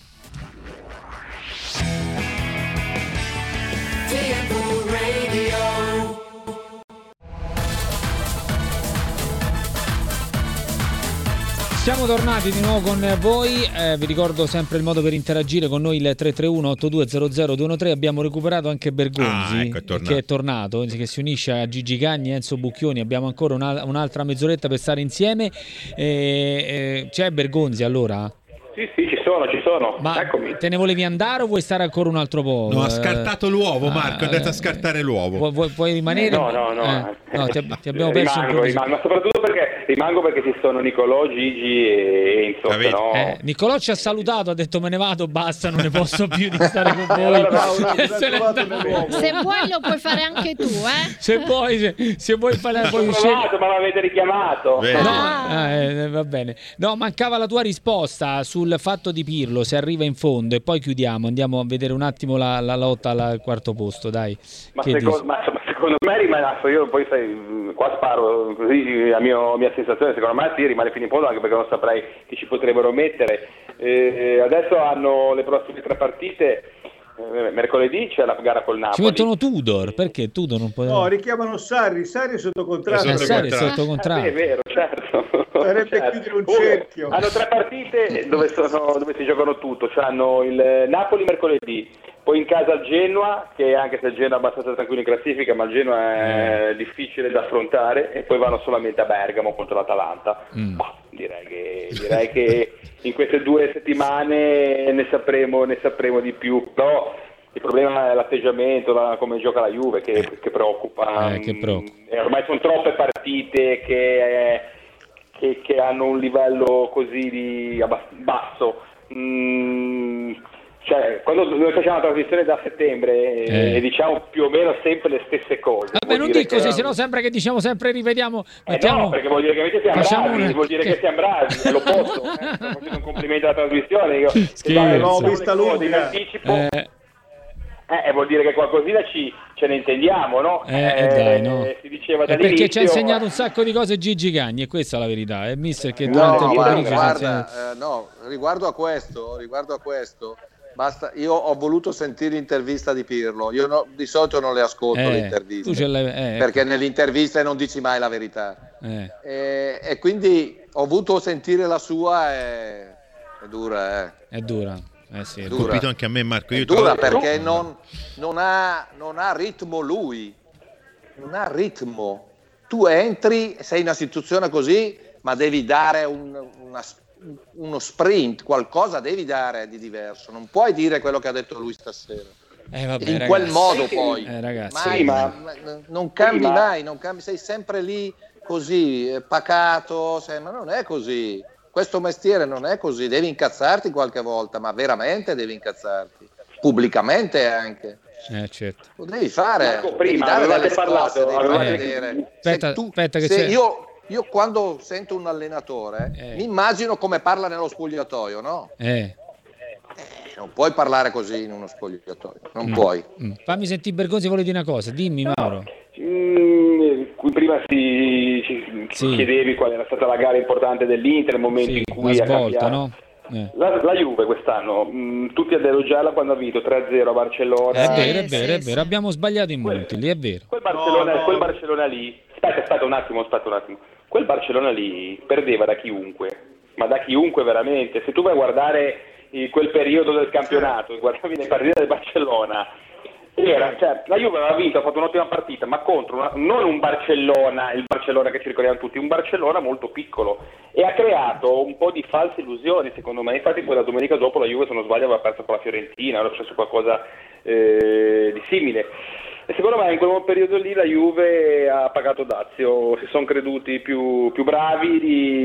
Speaker 2: Siamo tornati di nuovo con voi, vi ricordo sempre il modo per interagire con noi, il 331-8200-213. Abbiamo recuperato anche Bergonzi, che è tornato, che si unisce a Gigi Cagni e Enzo Bucchioni. Abbiamo ancora un'altra mezz'oretta per stare insieme. C'è Bergonzi allora?
Speaker 9: Sì, ci sono.
Speaker 2: Ma
Speaker 9: eccomi.
Speaker 2: Te ne volevi andare o vuoi stare ancora un altro po'?
Speaker 4: No, ha scartato l'uovo, Marco, è andato a scartare l'uovo.
Speaker 2: Puoi rimanere?
Speaker 9: No.
Speaker 2: Ti abbiamo perso
Speaker 9: rimango, ma soprattutto perché rimango perché ci sono Niccolò, Gigi e Enzo. No.
Speaker 2: Niccolò ci ha salutato, ha detto me ne vado, basta, non ne posso più di stare con voi.
Speaker 1: Se vuoi lo puoi fare anche tu,
Speaker 2: Se vuoi fare, puoi
Speaker 9: uscire. Ma l'avete richiamato.
Speaker 2: Va bene. No, mancava la tua risposta sul fatto di Pirlo, se arriva in fondo, e poi chiudiamo, andiamo a vedere un attimo la lotta al quarto posto, dai.
Speaker 9: Ma secondo me rimane, io poi qua sparo così a mia sensazione, secondo me sì, rimane fino in fondo, anche perché non saprei chi ci potrebbero mettere. Adesso hanno le prossime 3 partite. Mercoledì c'è la gara col Napoli.
Speaker 2: Ci mettono Tudor, perché Tudor non può...
Speaker 3: No, richiamano Sarri è sotto contratto.
Speaker 2: Sarri è sotto contratto.
Speaker 9: È vero, certo.
Speaker 3: Sarebbe chiudere un cerchio.
Speaker 9: Hanno 3 partite dove si giocano tutto, hanno il Napoli mercoledì, poi in casa al Genoa, che anche se il Genoa è abbastanza tranquillo in classifica, ma il Genoa è difficile da affrontare, e poi vanno solamente a Bergamo contro l'Atalanta. Direi che in queste 2 settimane ne sapremo di più, però il problema è l'atteggiamento, come gioca la Juve, che preoccupa. E ormai sono troppe partite che hanno un livello così basso. Cioè, quando noi facciamo la trasmissione da settembre e diciamo più o meno sempre le stesse cose.
Speaker 2: Vabbè, non dico così, sennò sembra che diciamo sempre rivediamo.
Speaker 9: No, perché vuol dire che siamo bravi, vuol dire che siamo bravi, è l'opposto. Sto facendo un complimento alla trasmissione. Io
Speaker 3: l'ho vista lunga
Speaker 9: in anticipo. Vuol dire che qualcosina ce ne intendiamo, no?
Speaker 2: Dai, no.
Speaker 9: Si diceva
Speaker 2: dall'inizio, perché ci ha insegnato un sacco di cose Gigi Gagni, e questa è la verità. È mister che durante il pomeriggio
Speaker 5: riguardo a questo, basta. Io ho voluto sentire l'intervista di Pirlo. Io di solito non le ascolto le interviste, perché nelle interviste non dici mai la verità. E quindi ho voluto sentire la sua. È dura.
Speaker 2: È dura. Sì,
Speaker 4: è colpito anche a me, Marco.
Speaker 5: È dura perché non ha ritmo lui. Non ha ritmo. Tu entri, sei in una situazione così, ma devi dare uno sprint, qualcosa devi dare di diverso. Non puoi dire quello che ha detto lui stasera.
Speaker 2: Vabbè,
Speaker 5: quel modo poi.
Speaker 2: Ragazzi,
Speaker 5: non cambi mai, sei sempre lì così, pacato, ma non è così. Questo mestiere non è così, devi incazzarti qualche volta, ma veramente devi incazzarti, pubblicamente anche.
Speaker 2: Certo.
Speaker 5: Lo devi fare.
Speaker 9: Marco, prima avevate parlato.
Speaker 2: Aspetta,
Speaker 5: io quando sento un allenatore mi immagino come parla nello spogliatoio, no? Non puoi parlare così in uno spogliatoio, non puoi.
Speaker 2: Fammi sentire Bergonzi, vuole dire una cosa, dimmi Mauro.
Speaker 9: Prima ci chiedevi qual era stata la gara importante dell'Inter, il momento in cui
Speaker 2: la svolta, no?
Speaker 9: La Juve quest'anno, tutti ad elogiarla quando ha vinto 3-0 a Barcellona.
Speaker 2: È vero, abbiamo sbagliato in molti, lì è vero.
Speaker 9: Quel Barcellona lì, aspetta un attimo. Quel Barcellona lì perdeva da chiunque, ma da chiunque veramente. Se tu vai a guardare quel periodo del campionato, guardavi le partite del Barcellona, la Juve aveva vinto, ha fatto un'ottima partita, ma contro non un Barcellona, il Barcellona che ci ricordiamo tutti, un Barcellona molto piccolo, e ha creato un po' di false illusioni secondo me. Infatti poi la domenica dopo la Juve, se non sbaglio, aveva perso con la Fiorentina, era successo qualcosa di simile, e secondo me in quel periodo lì la Juve ha pagato dazio, si sono creduti più bravi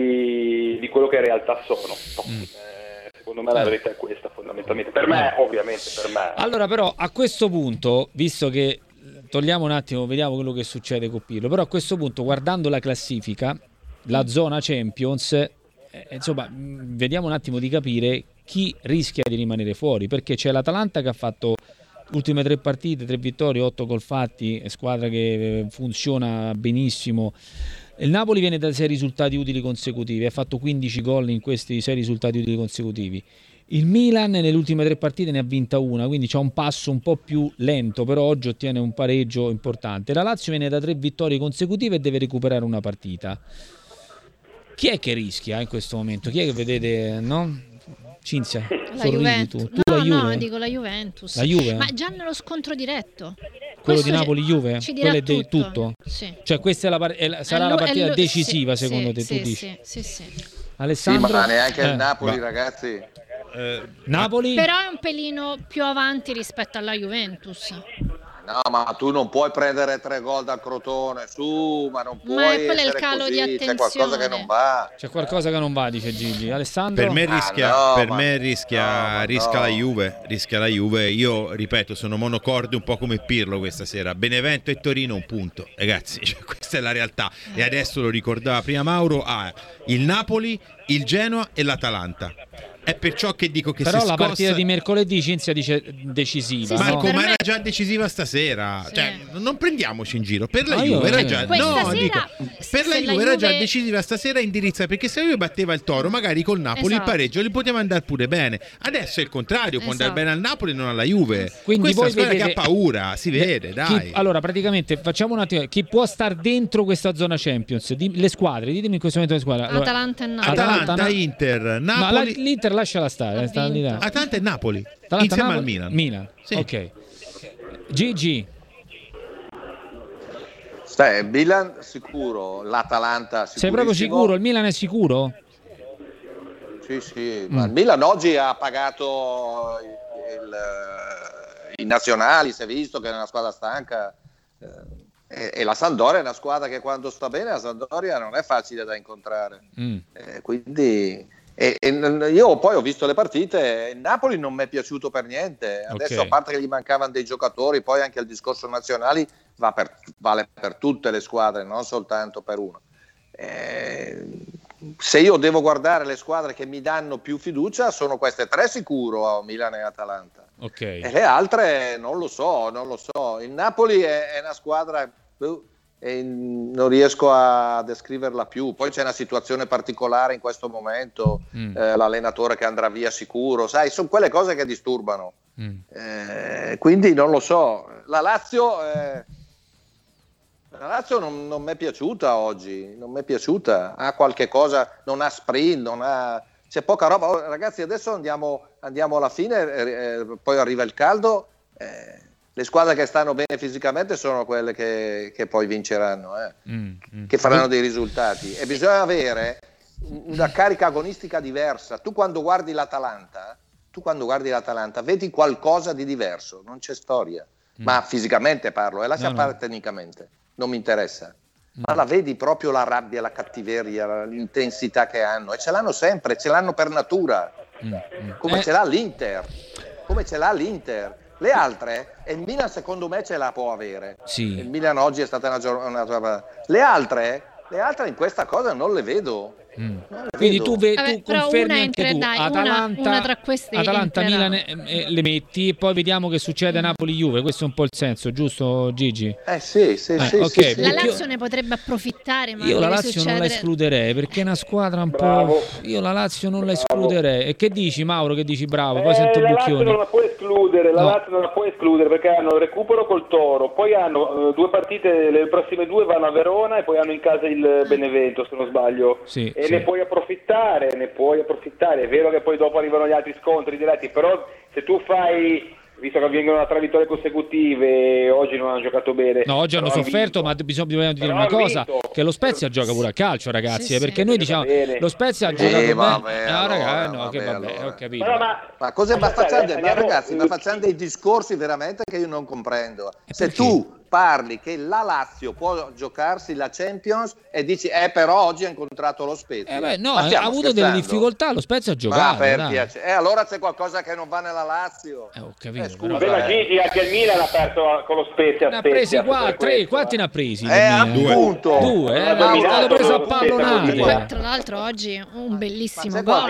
Speaker 9: di quello che in realtà sono. Secondo me la verità è questa, fondamentalmente. Per me, ovviamente, per me.
Speaker 2: Allora, però, a questo punto, visto che togliamo un attimo, vediamo quello che succede con Pirlo, però a questo punto, guardando la classifica, la zona Champions, insomma, vediamo un attimo di capire chi rischia di rimanere fuori, perché c'è l'Atalanta che ha fatto ultime 3 partite, 3 vittorie, 8 gol fatti, squadra che funziona benissimo. Il Napoli viene da 6 risultati utili consecutivi, ha fatto 15 gol in questi 6 risultati utili consecutivi. Il Milan nelle ultime 3 partite ne ha vinta una, quindi c'ha un passo un po' più lento, però oggi ottiene un pareggio importante. La Lazio viene da 3 vittorie consecutive e deve recuperare una partita. Chi è che rischia in questo momento? Chi è che vedete, no? Cinzia,
Speaker 1: la Juventus.
Speaker 2: No,
Speaker 1: dico la Juventus.
Speaker 2: La Juve?
Speaker 1: Ma già nello scontro diretto.
Speaker 2: Quello di Napoli-Juve?
Speaker 1: Ci dirà
Speaker 2: tutto?
Speaker 1: Sì.
Speaker 2: Cioè questa è sarà la partita decisiva secondo te, tu dici?
Speaker 1: Sì.
Speaker 2: Alessandro?
Speaker 5: Sì, ma neanche il Napoli, ragazzi.
Speaker 2: Napoli?
Speaker 1: Però è un pelino più avanti rispetto alla Juventus.
Speaker 5: No, ma tu non puoi prendere 3 gol dal Crotone, ma non puoi.
Speaker 1: Ma quello è il
Speaker 5: essere
Speaker 1: calo
Speaker 5: così.
Speaker 1: di attenzione.
Speaker 5: C'è qualcosa che non va.
Speaker 2: C'è qualcosa che non va, dice Gigi. Alessandro?
Speaker 4: Per me rischia la Juve. Rischia la Juve. Io ripeto, sono monocorde un po' come Pirlo questa sera. Benevento e Torino un punto, ragazzi. Questa è la realtà. E adesso lo ricordava prima Mauro. Il Napoli, il Genoa e l'Atalanta. È perciò che dico che
Speaker 2: però
Speaker 4: se
Speaker 2: la partita di mercoledì Cinzia dice decisiva.
Speaker 1: Sì,
Speaker 4: Marco,
Speaker 1: no?
Speaker 4: ma era già decisiva stasera.
Speaker 1: Sì.
Speaker 4: Cioè, non prendiamoci in giro. Per la Juve era già per la Juve era già decisiva stasera, indirizza, perché se la Juve batteva il Toro, magari col Napoli il pareggio li poteva andare pure bene. Adesso è il contrario, può andare bene al Napoli e non alla Juve.
Speaker 2: Quindi
Speaker 4: questa
Speaker 2: voi
Speaker 4: squadra
Speaker 2: vedete,
Speaker 4: che ha paura, si vede, dai.
Speaker 2: Allora, praticamente facciamo un attimo chi può star dentro questa zona Champions? Le squadre, ditemi in questo momento le squadre. Allora,
Speaker 1: Atalanta e Napoli.
Speaker 4: Atalanta, Inter, Napoli.
Speaker 2: L'Inter lasciala stare.
Speaker 4: Atalanta e Napoli,
Speaker 2: Atalanta,
Speaker 4: insieme
Speaker 2: Napoli,
Speaker 4: al Milan.
Speaker 2: Sì. Ok. Gigi.
Speaker 5: Milan sicuro, l'Atalanta sicurissimo.
Speaker 2: Sei proprio sicuro? Il Milan è sicuro?
Speaker 5: Sì, ma il Milan oggi ha pagato i nazionali, si è visto che è una squadra stanca, e la Sampdoria è una squadra che quando sta bene, la Sampdoria non è facile da incontrare, quindi io poi ho visto le partite, il Napoli non mi è piaciuto per niente, adesso a parte che gli mancavano dei giocatori, poi anche il discorso nazionali vale per tutte le squadre, non soltanto per uno. Se io devo guardare le squadre che mi danno più fiducia, sono queste tre sicuro, Milan e Atalanta. E le altre non lo so. Il Napoli è una squadra e non riesco a descriverla più. Poi c'è una situazione particolare in questo momento, l'allenatore che andrà via sicuro, sai, sono quelle cose che disturbano. Quindi non lo so. La Lazio non mi è piaciuta oggi, non mi è piaciuta, ha qualche cosa, non ha sprint, c'è poca roba. Ragazzi, adesso andiamo alla fine, poi arriva il caldo, le squadre che stanno bene fisicamente sono quelle che poi vinceranno, che faranno dei risultati, e bisogna avere una carica agonistica diversa. Tu quando guardi l'Atalanta vedi qualcosa di diverso, non c'è storia, ma fisicamente parlo, e lascia fare tecnicamente. Non mi interessa, ma la vedi proprio la rabbia, la cattiveria, l'intensità che hanno, e ce l'hanno sempre, ce l'hanno per natura, come ce l'ha l'Inter, Le altre, e il Milan secondo me ce la può avere.
Speaker 2: Sì.
Speaker 5: Il Milan oggi è stata una giornata. Le altre in questa cosa non le vedo.
Speaker 2: Quindi tu confermi anche tu Atalanta,
Speaker 1: una tra queste
Speaker 2: Atalanta Milan le metti, e poi vediamo che succede a Napoli-Juve. Questo è un po' il senso, giusto Gigi?
Speaker 5: Sì.
Speaker 1: La Lazio ne potrebbe approfittare, ma
Speaker 2: io la Lazio non la escluderei, perché è una squadra un po'. Io la Lazio non la escluderei. E che dici, Mauro? Che dici? Bravo, poi sento
Speaker 9: la
Speaker 2: Bucchioni.
Speaker 9: Lazio non la può escludere, Lazio non la può escludere, perché hanno il recupero col Toro, poi hanno due partite, le prossime due vanno a Verona e poi hanno in casa il Benevento, se non sbaglio. Ne puoi approfittare, è vero che poi dopo arrivano gli altri scontri diretti, però se tu fai, visto che avvengono da 3 vittorie consecutive, oggi non hanno giocato bene.
Speaker 2: No, oggi hanno sofferto, ma bisogna dire una cosa, che lo Spezia gioca pure a calcio, ragazzi, perché noi diciamo lo Spezia ha giocato bene. Ho capito.
Speaker 5: Ma facciamo dei discorsi veramente che io non comprendo. Se tu parli che la Lazio può giocarsi la Champions e dici però oggi ha incontrato lo Spezia,
Speaker 2: ha avuto delle difficoltà, lo Spezia ha giocato,
Speaker 5: allora c'è qualcosa che non va nella Lazio.
Speaker 2: Ho capito,
Speaker 9: scusa, Gigi, anche il Milan ha perso con lo Spezia.
Speaker 2: Ne ha presi 3, quanti ne ha presi?
Speaker 5: Appunto
Speaker 2: 2, l'hanno preso a pallonate.
Speaker 1: Tra l'altro oggi un bellissimo
Speaker 5: gol.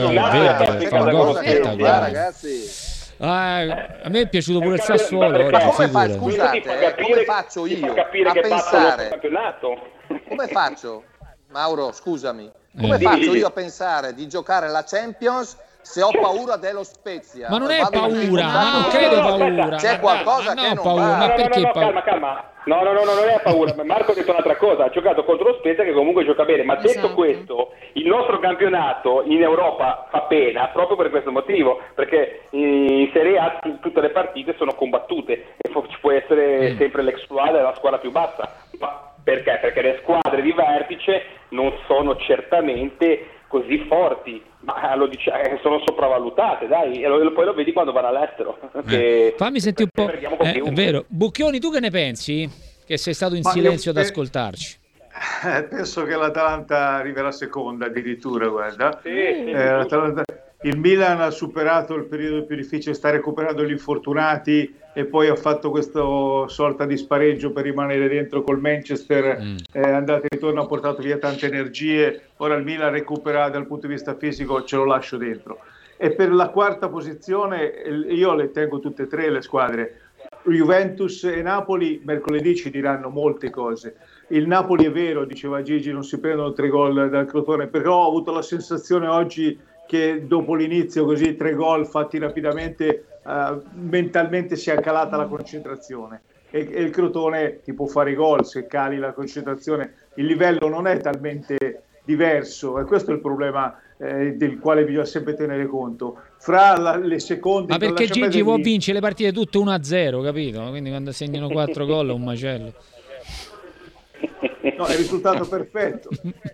Speaker 5: Ragazzi.
Speaker 2: A me è piaciuto pure il Sassuolo.
Speaker 5: Come faccio io a pensare? Come faccio, Mauro? Scusami. Come faccio io a pensare di giocare la Champions se ho paura dello Spezia?
Speaker 2: Ma non è paura, ma non credo paura.
Speaker 5: C'è qualcosa che non va.
Speaker 2: Ma perché paura?
Speaker 9: Calma. No, non è paura. Marco ha detto un'altra cosa, ha giocato contro lo Spezia che comunque gioca bene, ma detto questo, il nostro campionato in Europa fa pena proprio per questo motivo, perché in Serie A tutte le partite sono combattute e ci può essere sempre l'ex squadra e la squadra più bassa. Ma perché? Perché le squadre di vertice non sono certamente così forti, ma sono sopravvalutate, dai, e poi lo vedi quando vanno all'estero.
Speaker 2: Fammi sentire un po'. È vero. Bucchioni, tu che ne pensi? Che sei stato in silenzio ad ascoltarci.
Speaker 3: Penso che l'Atalanta arriverà seconda addirittura, guarda.
Speaker 9: Sì.
Speaker 3: Il Milan ha superato il periodo più difficile, sta recuperando gli infortunati e poi ha fatto questa sorta di spareggio per rimanere dentro col Manchester, andata e ritorno, ha portato via tante energie. Ora il Milan recupera dal punto di vista fisico, ce lo lascio dentro. E per la quarta posizione io le tengo tutte e tre le squadre. Juventus e Napoli mercoledì ci diranno molte cose. Il Napoli è vero, diceva Gigi, non si prendono 3 gol dal Crotone, però ho avuto la sensazione oggi che dopo l'inizio così 3 gol fatti rapidamente mentalmente si è calata la concentrazione e il Crotone ti può fare i gol se cali la concentrazione, il livello non è talmente diverso e questo è il problema del quale bisogna sempre tenere conto. Fra le seconde,
Speaker 2: ma perché Gigi può vincere le partite tutte 1-0, capito? Quindi quando segnano 4 gol è un macello.
Speaker 3: No, è il risultato perfetto.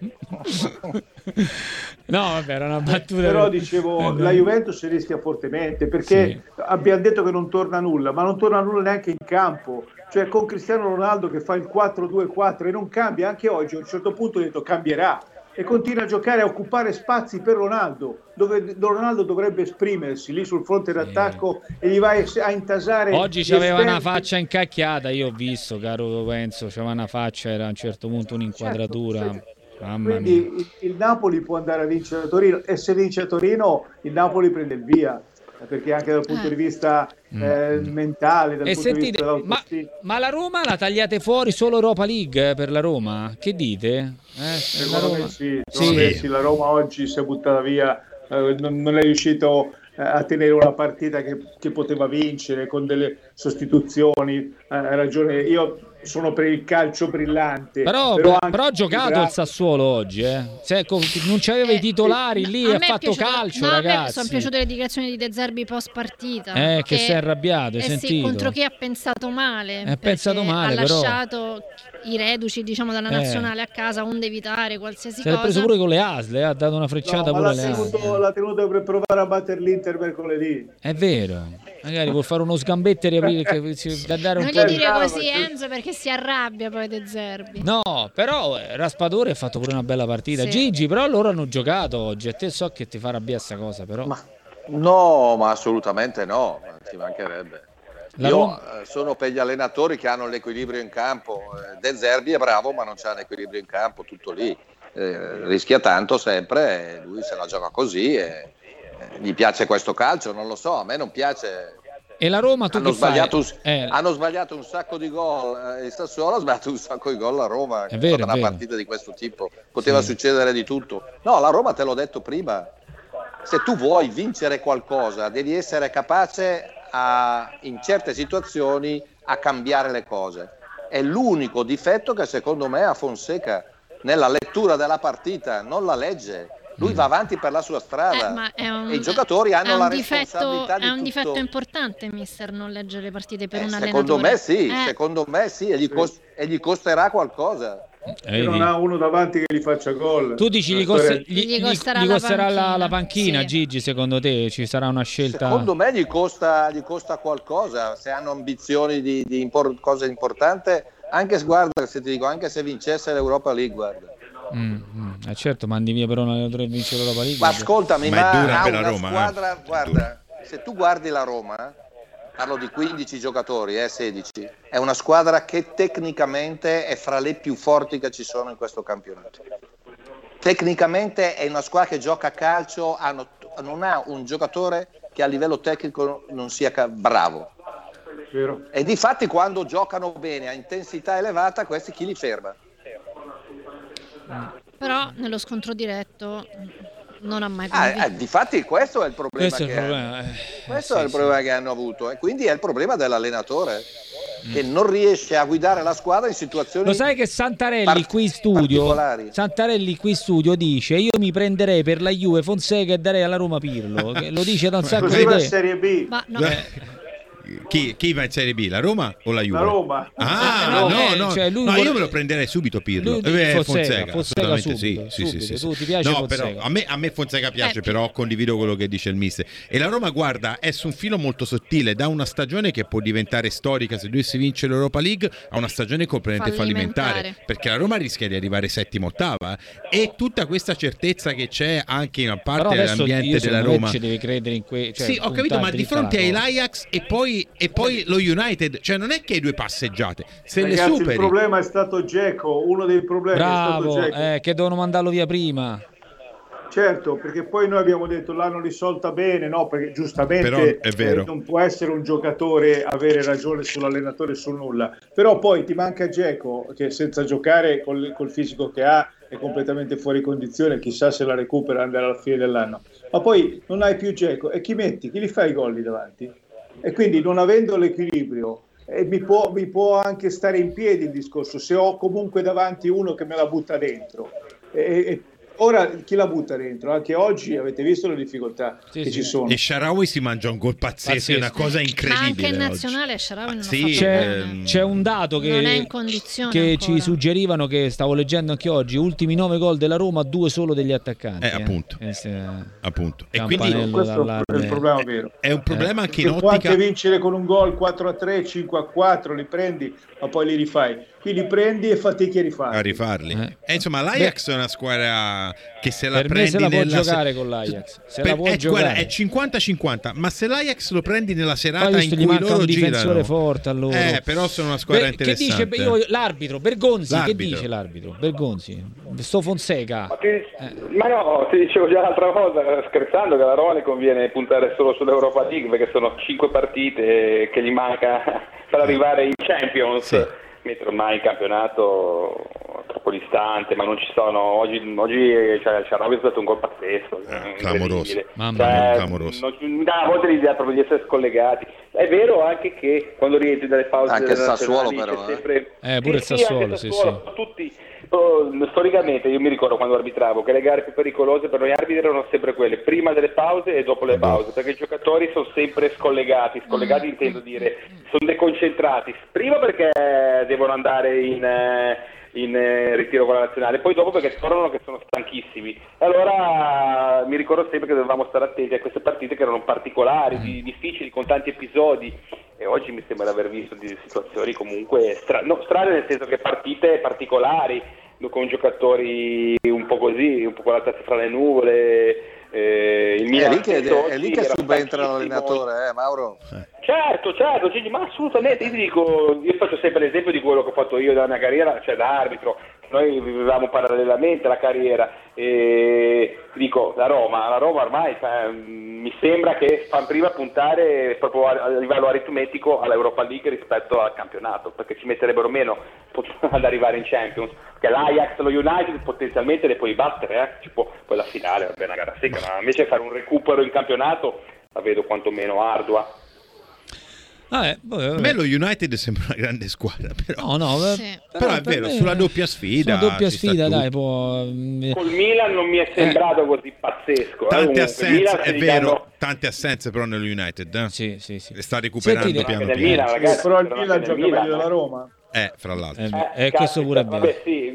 Speaker 2: No, vabbè, era una battuta.
Speaker 3: Però dicevo, la Juventus rischia fortemente, perché abbiamo detto che non torna nulla, ma non torna nulla neanche in campo. Cioè con Cristiano Ronaldo che fa il 4-2-4 e non cambia, anche oggi a un certo punto ho detto cambierà, e continua a giocare, a occupare spazi per Ronaldo, dove Ronaldo dovrebbe esprimersi lì sul fronte d'attacco, e gli vai a intasare.
Speaker 2: Oggi c'aveva una faccia incacchiata, io ho visto, caro Enzo, c'aveva una faccia, era a un certo punto un'inquadratura.
Speaker 3: Certo. Quindi il Napoli può andare a vincere a Torino, e se vince a Torino il Napoli prende il via, perché anche dal punto di vista mentale, dal punto di vista dell'autostima.
Speaker 2: Ma la Roma la tagliate fuori solo Europa League per la Roma? Che dite?
Speaker 3: Secondo me sì. La Roma oggi si è buttata via, non è riuscito a tenere una partita che poteva vincere con delle sostituzioni. Ha ragione, io sono per il calcio brillante, però
Speaker 2: ha giocato il Sassuolo oggi, non c'aveva i titolari lì, ha fatto calcio, ragazzi. A me
Speaker 1: sono piaciute le dichiarazioni di De Zerbi post partita,
Speaker 2: che si è arrabbiato, hai sentito?
Speaker 1: Contro chi ha pensato male,
Speaker 2: ha
Speaker 1: lasciato i reduci, diciamo, dalla nazionale a casa, onde evitare qualsiasi cosa.
Speaker 2: Si è preso pure con le ASL, ha dato una frecciata pure alle ASL.
Speaker 3: L'ha tenuto per provare a battere l'Inter mercoledì.
Speaker 2: È vero, magari può fare uno sgambetto e riaprire, da dare un
Speaker 1: non
Speaker 2: po'
Speaker 1: gli dire così, Enzo, perché si arrabbia poi De Zerbi.
Speaker 2: No, però Raspadori ha fatto pure una bella partita. Gigi, però loro hanno giocato oggi, a te so che ti fa arrabbiare sta cosa, però.
Speaker 5: Ma assolutamente no, ci mancherebbe. Io sono per gli allenatori che hanno l'equilibrio in campo. De Zerbi è bravo, ma non c'ha l'equilibrio in campo, tutto lì. Rischia tanto sempre, lui se la gioca così e gli piace questo calcio, non lo so, a me non piace.
Speaker 2: E la Roma
Speaker 5: hanno sbagliato un sacco di gol, il Sassuolo ha sbagliato un sacco di gol, la Roma è stata una partita di questo tipo, poteva succedere di tutto. No, la Roma, te l'ho detto prima, se tu vuoi vincere qualcosa devi essere capace in certe situazioni a cambiare le cose. È l'unico difetto che secondo me ha Fonseca nella lettura della partita, non la legge. Lui va avanti per la sua strada e i giocatori hanno la responsabilità di tutto.
Speaker 1: È un difetto importante, mister, non leggere le partite per un
Speaker 5: secondo
Speaker 1: allenatore.
Speaker 5: Secondo me sì, e gli costerà qualcosa.
Speaker 3: Non ha uno davanti che gli faccia gol.
Speaker 2: Tu dici gli costerà la panchina, Gigi, secondo te ci sarà una scelta?
Speaker 5: Secondo me gli costa qualcosa, se hanno ambizioni di cose importanti, anche se vincesse l'Europa League, guarda.
Speaker 2: Certo, mandi via però un allenatore che vince l'Europa League.
Speaker 5: Ma ascoltami,
Speaker 4: ma è dura per
Speaker 5: una
Speaker 4: la Roma,
Speaker 5: squadra, guarda, se tu guardi la Roma, parlo di 15 giocatori, 16, è una squadra che tecnicamente è fra le più forti che ci sono in questo campionato. Tecnicamente è una squadra che gioca a calcio, non ha un giocatore che a livello tecnico non sia bravo.
Speaker 3: Vero.
Speaker 5: E difatti quando giocano bene a intensità elevata, questi chi li ferma?
Speaker 1: Però nello scontro diretto non ha mai convinto.
Speaker 5: Difatti questo è il problema è il problema che hanno avuto, e quindi è il problema dell'allenatore che non riesce a guidare la squadra in situazioni.
Speaker 2: Lo sai che Santarelli qui in studio dice: io mi prenderei per la Juve Fonseca e darei alla Roma Pirlo, che lo dice da un sacco di tempo.
Speaker 3: Così va Serie B.
Speaker 1: Ma no.
Speaker 4: Chi va in Serie B? La Roma o la Juve?
Speaker 3: La Roma.
Speaker 4: No,
Speaker 2: cioè
Speaker 4: io me lo prenderei subito Pirlo. Fonseca assolutamente
Speaker 2: subito.
Speaker 4: Sì.
Speaker 2: Tu ti piace Fonseca?
Speaker 4: Però a me Fonseca piace, però condivido quello che dice il mister. E la Roma, guarda, è su un filo molto sottile, da una stagione che può diventare storica se dovesse vincere l'Europa League a una stagione completamente fallimentare, perché la Roma rischia di arrivare settima, ottava, e tutta questa certezza che c'è anche in parte dell'ambiente della Roma.
Speaker 2: Ci devi credere in
Speaker 4: sì, ho capito, ma di fronte ai l'Ajax e poi lo United, cioè non è che hai due passeggiate, se
Speaker 3: ragazzi,
Speaker 4: le superi.
Speaker 3: Il problema è stato Dzeko, uno dei problemi è stato Dzeko.
Speaker 2: Che devono mandarlo via prima.
Speaker 3: Certo, perché poi noi abbiamo detto l'hanno risolta bene, no? Perché giustamente
Speaker 4: però è vero.
Speaker 3: Non può essere un giocatore avere ragione sull'allenatore sul nulla, però poi ti manca Dzeko che senza giocare col fisico che ha è completamente fuori condizione, chissà se la recupera andare alla fine dell'anno, ma poi non hai più Dzeko e chi metti? Chi li fa i gol lì davanti? E quindi non avendo l'equilibrio mi può anche stare in piedi il discorso se ho comunque davanti uno che me la butta dentro, e ora chi la butta dentro? Anche oggi avete visto le difficoltà che ci sono.
Speaker 4: E Shaarawy si mangia un gol pazzesco, è una cosa incredibile.
Speaker 1: Ma anche in
Speaker 4: oggi.
Speaker 1: nazionale Shaarawy non
Speaker 2: c'è un dato
Speaker 1: non è in condizione
Speaker 2: che
Speaker 1: ancora.
Speaker 2: ci suggerivano, che stavo leggendo anche oggi, ultimi 9 gol della Roma, 2 solo degli attaccanti.
Speaker 4: Appunto. E quindi
Speaker 3: questo è il problema vero.
Speaker 4: È un problema anche in
Speaker 3: ottica. Può anche vincere con un gol 4-3, 5-4, li prendi, ma poi li rifai. Qui li prendi e fatichi a rifarli.
Speaker 4: Insomma, l'Ajax è una squadra che se la
Speaker 2: per
Speaker 4: prendi
Speaker 2: me se la può
Speaker 4: nella
Speaker 2: giocare con l'Ajax. La può giocare.
Speaker 4: È 50-50, ma se l'Ajax lo prendi nella serata
Speaker 2: poi
Speaker 4: in cui
Speaker 2: manca
Speaker 4: loro
Speaker 2: un difensore
Speaker 4: girano,
Speaker 2: forte a loro.
Speaker 4: però sono una squadra interessante.
Speaker 2: Che dice l'arbitro Bergonzi? Che dice l'arbitro Bergonzi? Sto Fonseca.
Speaker 9: Ma no, ti dicevo già l'altra volta, scherzando, che alla Roma le conviene puntare solo sull'Europa League, perché sono 5 partite che gli manca per arrivare in Champions.
Speaker 4: Sì.
Speaker 9: Mentre ormai il campionato è troppo distante, ma non ci sono. Oggi Shaarawy è stato un gol pazzesco,
Speaker 4: clamoroso.
Speaker 9: Clamoroso. Mi dà a volte l'idea proprio di essere scollegati. È vero anche che quando rientri dalle pause
Speaker 5: anche il Sassuolo però
Speaker 9: sempre...
Speaker 2: pure il Sassuolo, sì.
Speaker 9: Tutti storicamente io mi ricordo quando arbitravo che le gare più pericolose per noi arbitri erano sempre quelle prima delle pause e dopo le pause, perché i giocatori sono sempre scollegati intendo dire, sono deconcentrati prima perché devono andare in ritiro con la nazionale, poi dopo perché tornano che sono stanchissimi. Allora mi ricordo sempre che dovevamo stare attenti a queste partite che erano particolari, difficili, con tanti episodi, e oggi mi sembra di aver visto di situazioni comunque strane, nel senso che partite particolari con giocatori un po' così, un po' con la testa fra le nuvole. Il Milan
Speaker 5: è lì che subentra l'allenatore, Mauro?
Speaker 9: Certo, Gigi, ma assolutamente. Io faccio sempre l'esempio di quello che ho fatto io dalla mia carriera, cioè da arbitro. Noi vivevamo parallelamente la carriera, e dico la Roma ormai mi sembra che fa prima puntare proprio a livello aritmetico all'Europa League rispetto al campionato, perché ci metterebbero meno ad arrivare in Champions, perché l'Ajax, lo United potenzialmente le puoi battere, poi la finale va bene, una gara secca, ma invece fare un recupero in campionato la vedo quantomeno ardua.
Speaker 4: A me lo United sembra una grande squadra, però però è vero,
Speaker 2: me,
Speaker 4: sulla doppia sfida
Speaker 2: dai, col
Speaker 9: Milan non mi è sembrato così pazzesco.
Speaker 4: Tante assenze, è vero, tante assenze però nello United.
Speaker 2: Sì.
Speaker 4: Sta recuperando piano piano.
Speaker 3: Milan, ragazzi, però il Milan gioca meglio della Roma.
Speaker 4: Fra l'altro.
Speaker 2: Questo pure è vero.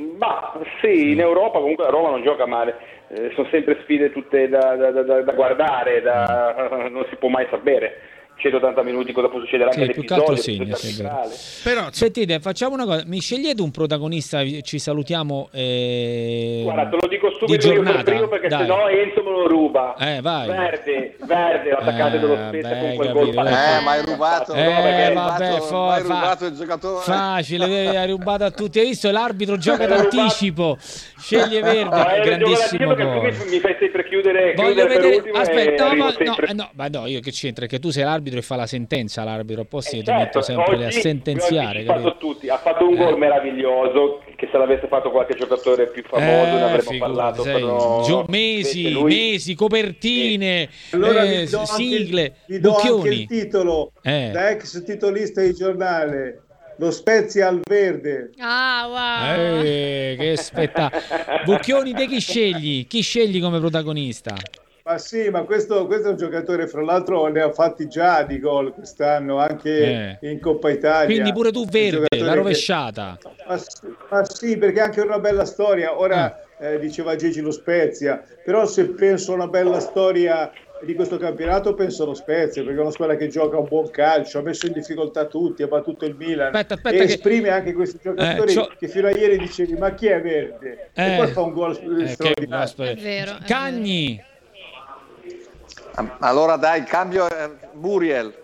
Speaker 9: In Europa comunque la Roma non gioca male. Sono sempre sfide tutte da guardare, non si può mai sapere. 180 minuti cosa può succedere anche
Speaker 2: all'episodio.
Speaker 4: Però
Speaker 2: sentite, facciamo una cosa, mi scegliete un protagonista, ci salutiamo.
Speaker 9: Guarda, te lo dico subito io per primo, perché sennò Enzo me lo ruba.
Speaker 2: Vai.
Speaker 9: Verde, l'attaccante dello Spezia con quel gol.
Speaker 5: Ma hai rubato. Hai rubato il giocatore.
Speaker 2: Facile, hai rubato a tutti. Hai visto, l'arbitro gioca d'anticipo. Sceglie Verde, grandissimo gol.
Speaker 9: Mi fai sempre chiudere.
Speaker 2: Voglio vedere. Aspetta,
Speaker 9: no,
Speaker 2: io che c'entra? Che tu sei l'arbitro e fa la sentenza, l'arbitro poi ti metto sempre a sentenziare.
Speaker 9: Ha fatto un gol meraviglioso che se l'avesse fatto qualche giocatore più famoso ne avremmo parlato.
Speaker 2: Mesi, copertine,
Speaker 3: allora
Speaker 2: sigle,
Speaker 3: vi do
Speaker 2: Bucchioni.
Speaker 3: anche il titolo da ex titolista di giornale. Lo Spezia al verde.
Speaker 1: Wow.
Speaker 2: Che spettacolo. Bucchioni, te chi scegli? Chi scegli come protagonista?
Speaker 3: Ma sì, ma questo è un giocatore, fra l'altro ne ha fatti già di gol quest'anno anche in Coppa Italia.
Speaker 2: Quindi pure tu Verde, la rovesciata.
Speaker 3: Ma sì, perché è anche una bella storia. Ora diceva Gigi lo Spezia, però se penso a una bella storia di questo campionato penso allo Spezia, perché è una squadra che gioca un buon calcio, ha messo in difficoltà tutti, ha battuto il Milan, e esprime anche questi giocatori che fino a ieri dicevi ma chi è Verde? E poi fa un gol straordinario.
Speaker 1: È vero.
Speaker 2: Cagni.
Speaker 5: Allora dai, cambio Muriel.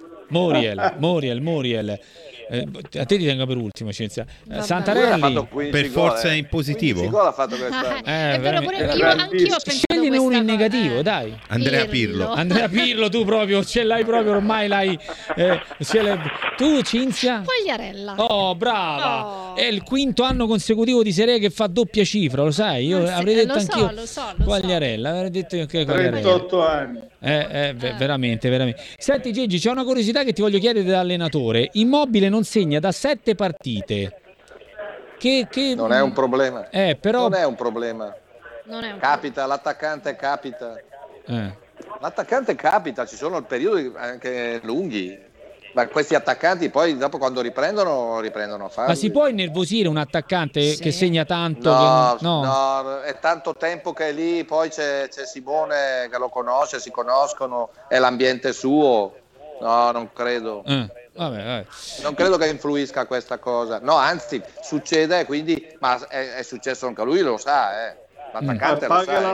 Speaker 2: A te ti tengo per ultimo, Scienza. Santarelli
Speaker 4: per forza in positivo.
Speaker 5: Ha fatto
Speaker 1: è vero, pure anch'io ho pensato.
Speaker 2: Scegliene uno in negativo, dai.
Speaker 4: Andrea Pirlo,
Speaker 2: tu proprio ce l'hai proprio, ormai l'hai. Tu, Cinzia?
Speaker 1: Quagliarella.
Speaker 2: Oh, brava. È il quinto anno consecutivo di Serie che fa doppia cifra, lo sai? Io avrei detto anch'io.
Speaker 1: Lo so.
Speaker 2: Quagliarella, avrei detto anche Quagliarella.
Speaker 3: 38 anni.
Speaker 2: Veramente. Senti Gigi, c'è una curiosità che ti voglio chiedere da allenatore. Immobile non segna da 7 partite. Che
Speaker 5: non è un problema.
Speaker 2: Però
Speaker 5: non è un problema. Capita, l'attaccante capita. L'attaccante capita, ci sono periodi anche lunghi. Ma questi attaccanti poi dopo quando riprendono a farli.
Speaker 2: Ma si può innervosire un attaccante che segna tanto?
Speaker 5: No, è tanto tempo che è lì, poi c'è Simone che lo conosce, si conoscono, è l'ambiente suo. No, non credo.
Speaker 2: Vabbè.
Speaker 5: Non credo che influisca questa cosa. No, anzi, succede, quindi, ma è successo anche a lui, lo sa, L'attaccante lo sa,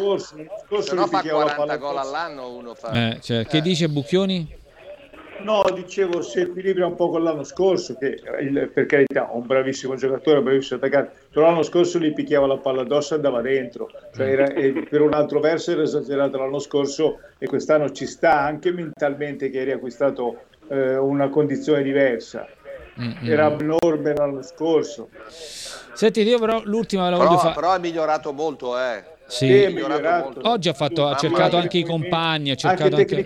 Speaker 5: se no fa 40 gol all'anno uno fa.
Speaker 2: Che dice Bucchioni?
Speaker 3: No, dicevo, si equilibra un po' con l'anno scorso, che per carità, un bravissimo giocatore, un bravissimo attaccante, però l'anno scorso gli picchiava la palla addosso e andava dentro, per un altro verso era esagerato l'anno scorso, e quest'anno ci sta anche mentalmente che hai riacquistato una condizione diversa. Era abnorme l'anno scorso.
Speaker 2: Senti, io però l'ultima la voglio fare.
Speaker 5: Però è migliorato molto,
Speaker 2: Sì. Oggi ha cercato anche i compagni, ha cercato anche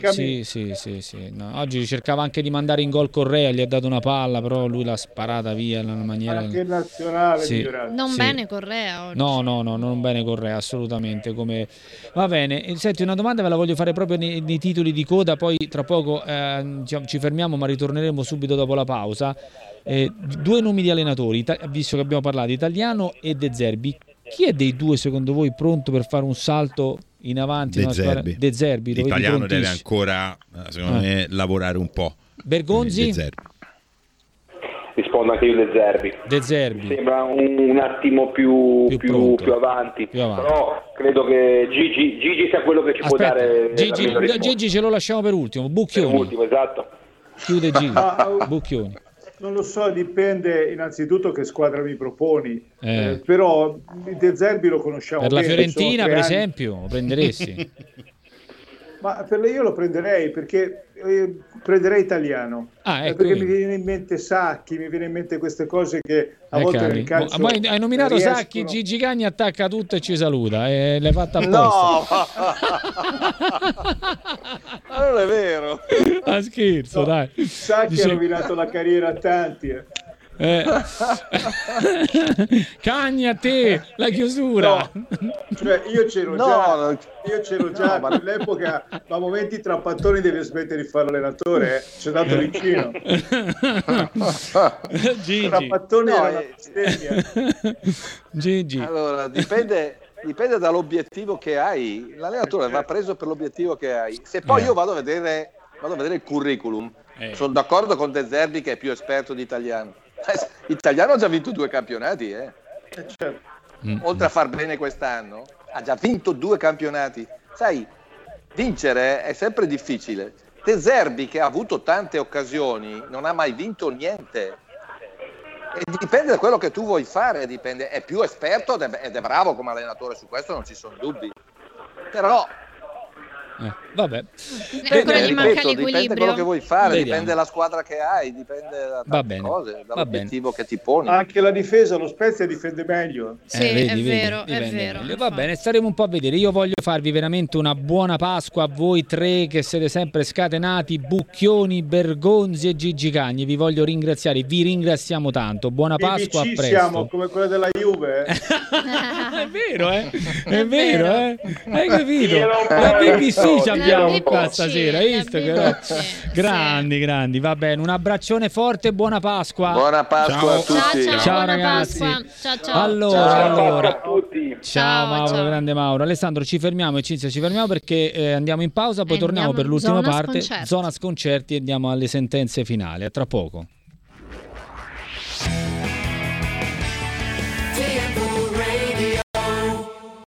Speaker 2: sì. No, oggi cercava anche di mandare in gol Correa, gli ha dato una palla, però lui l'ha sparata via in una maniera
Speaker 3: anche nazionale.
Speaker 1: Non bene Correa oggi.
Speaker 2: No, non bene Correa, assolutamente. Va bene. Senti, una domanda ve la voglio fare proprio nei titoli di coda, poi tra poco ci fermiamo, ma ritorneremo subito dopo la pausa. 2 nomi di allenatori, visto che abbiamo parlato Italiano e De Zerbi. Chi è dei due secondo voi pronto per fare un salto in avanti? De Zerbi.
Speaker 4: L'italiano deve ancora, secondo me, lavorare un po'.
Speaker 2: Bergonzi?
Speaker 4: De Zerbi.
Speaker 9: Rispondo anche io De Zerbi. Sembra un attimo più avanti. Però credo che Gigi sia quello che ci può dare.
Speaker 2: Gigi ce lo lasciamo per ultimo. Bucchioni.
Speaker 9: Per ultimo, esatto.
Speaker 2: Chiude Gigi. Bucchioni.
Speaker 3: Non lo so, dipende innanzitutto che squadra mi proponi, però De Zerbi lo conosciamo
Speaker 2: per
Speaker 3: bene.
Speaker 2: La Fiorentina, per esempio, lo prenderesti?
Speaker 3: Ma io lo prenderei perché prenderei Italiano, perché mi viene in mente Sacchi, mi viene in mente queste cose che a volte nel calcio
Speaker 2: ma hai nominato Sacchi, Gigi Cagni attacca tutto e ci saluta, l'hai fatta apposta.
Speaker 5: No, non è vero.
Speaker 2: Scherzo, dai.
Speaker 3: Sacchi ha rovinato la carriera a tanti.
Speaker 2: Cagni a te la chiusura.
Speaker 3: Cioè io c'ero già all'epoca, ma a momenti tra pattoni devi smettere di fare l'allenatore, c'è dato vicino.
Speaker 2: Gigi.
Speaker 3: Tra pattoni era una bestemmia.
Speaker 2: Gigi.
Speaker 5: Allora dipende dall'obiettivo che hai. L'allenatore va preso per l'obiettivo che hai. Se poi io vado a vedere il curriculum, sono d'accordo con De Zerbi che è più esperto di Italiano. Italiano ha già vinto 2 campionati,
Speaker 3: certo.
Speaker 5: Oltre a far bene quest'anno ha già vinto 2 campionati. Sai, vincere è sempre difficile. De Zerbi, che ha avuto tante occasioni, non ha mai vinto niente, e dipende da quello che tu vuoi fare, è più esperto ed è bravo come allenatore, su questo non ci sono dubbi, però
Speaker 2: vabbè,
Speaker 5: dipende da quello che vuoi fare. Dipende dalla squadra che hai, dipende da tante cose, dall'obiettivo che ti poni.
Speaker 3: Anche la difesa, lo Spezia difende meglio.
Speaker 1: Sì, è vero.
Speaker 2: Va bene, staremo un po' a vedere. Io voglio farvi veramente una buona Pasqua a voi 3 che siete sempre scatenati, Bucchioni, Bergonzi e Gigi Cagni. Vi voglio ringraziare, vi ringraziamo tanto. Buona Pasqua, a presto.
Speaker 3: Siamo come quella della Juve.
Speaker 2: È vero, è vero, hai capito? La BBC ci abbiamo qua stasera, hai visto? Grandi, va bene, un abbraccione forte e buona Pasqua.
Speaker 5: Buona Pasqua a tutti.
Speaker 2: Ciao ragazzi.
Speaker 1: Ciao.
Speaker 2: Allora,
Speaker 9: a tutti.
Speaker 2: Ciao Mauro, grande Mauro. Alessandro, ci fermiamo perché andiamo in pausa, poi torniamo per l'ultima parte, zona sconcerti, e andiamo alle sentenze finali. A tra poco.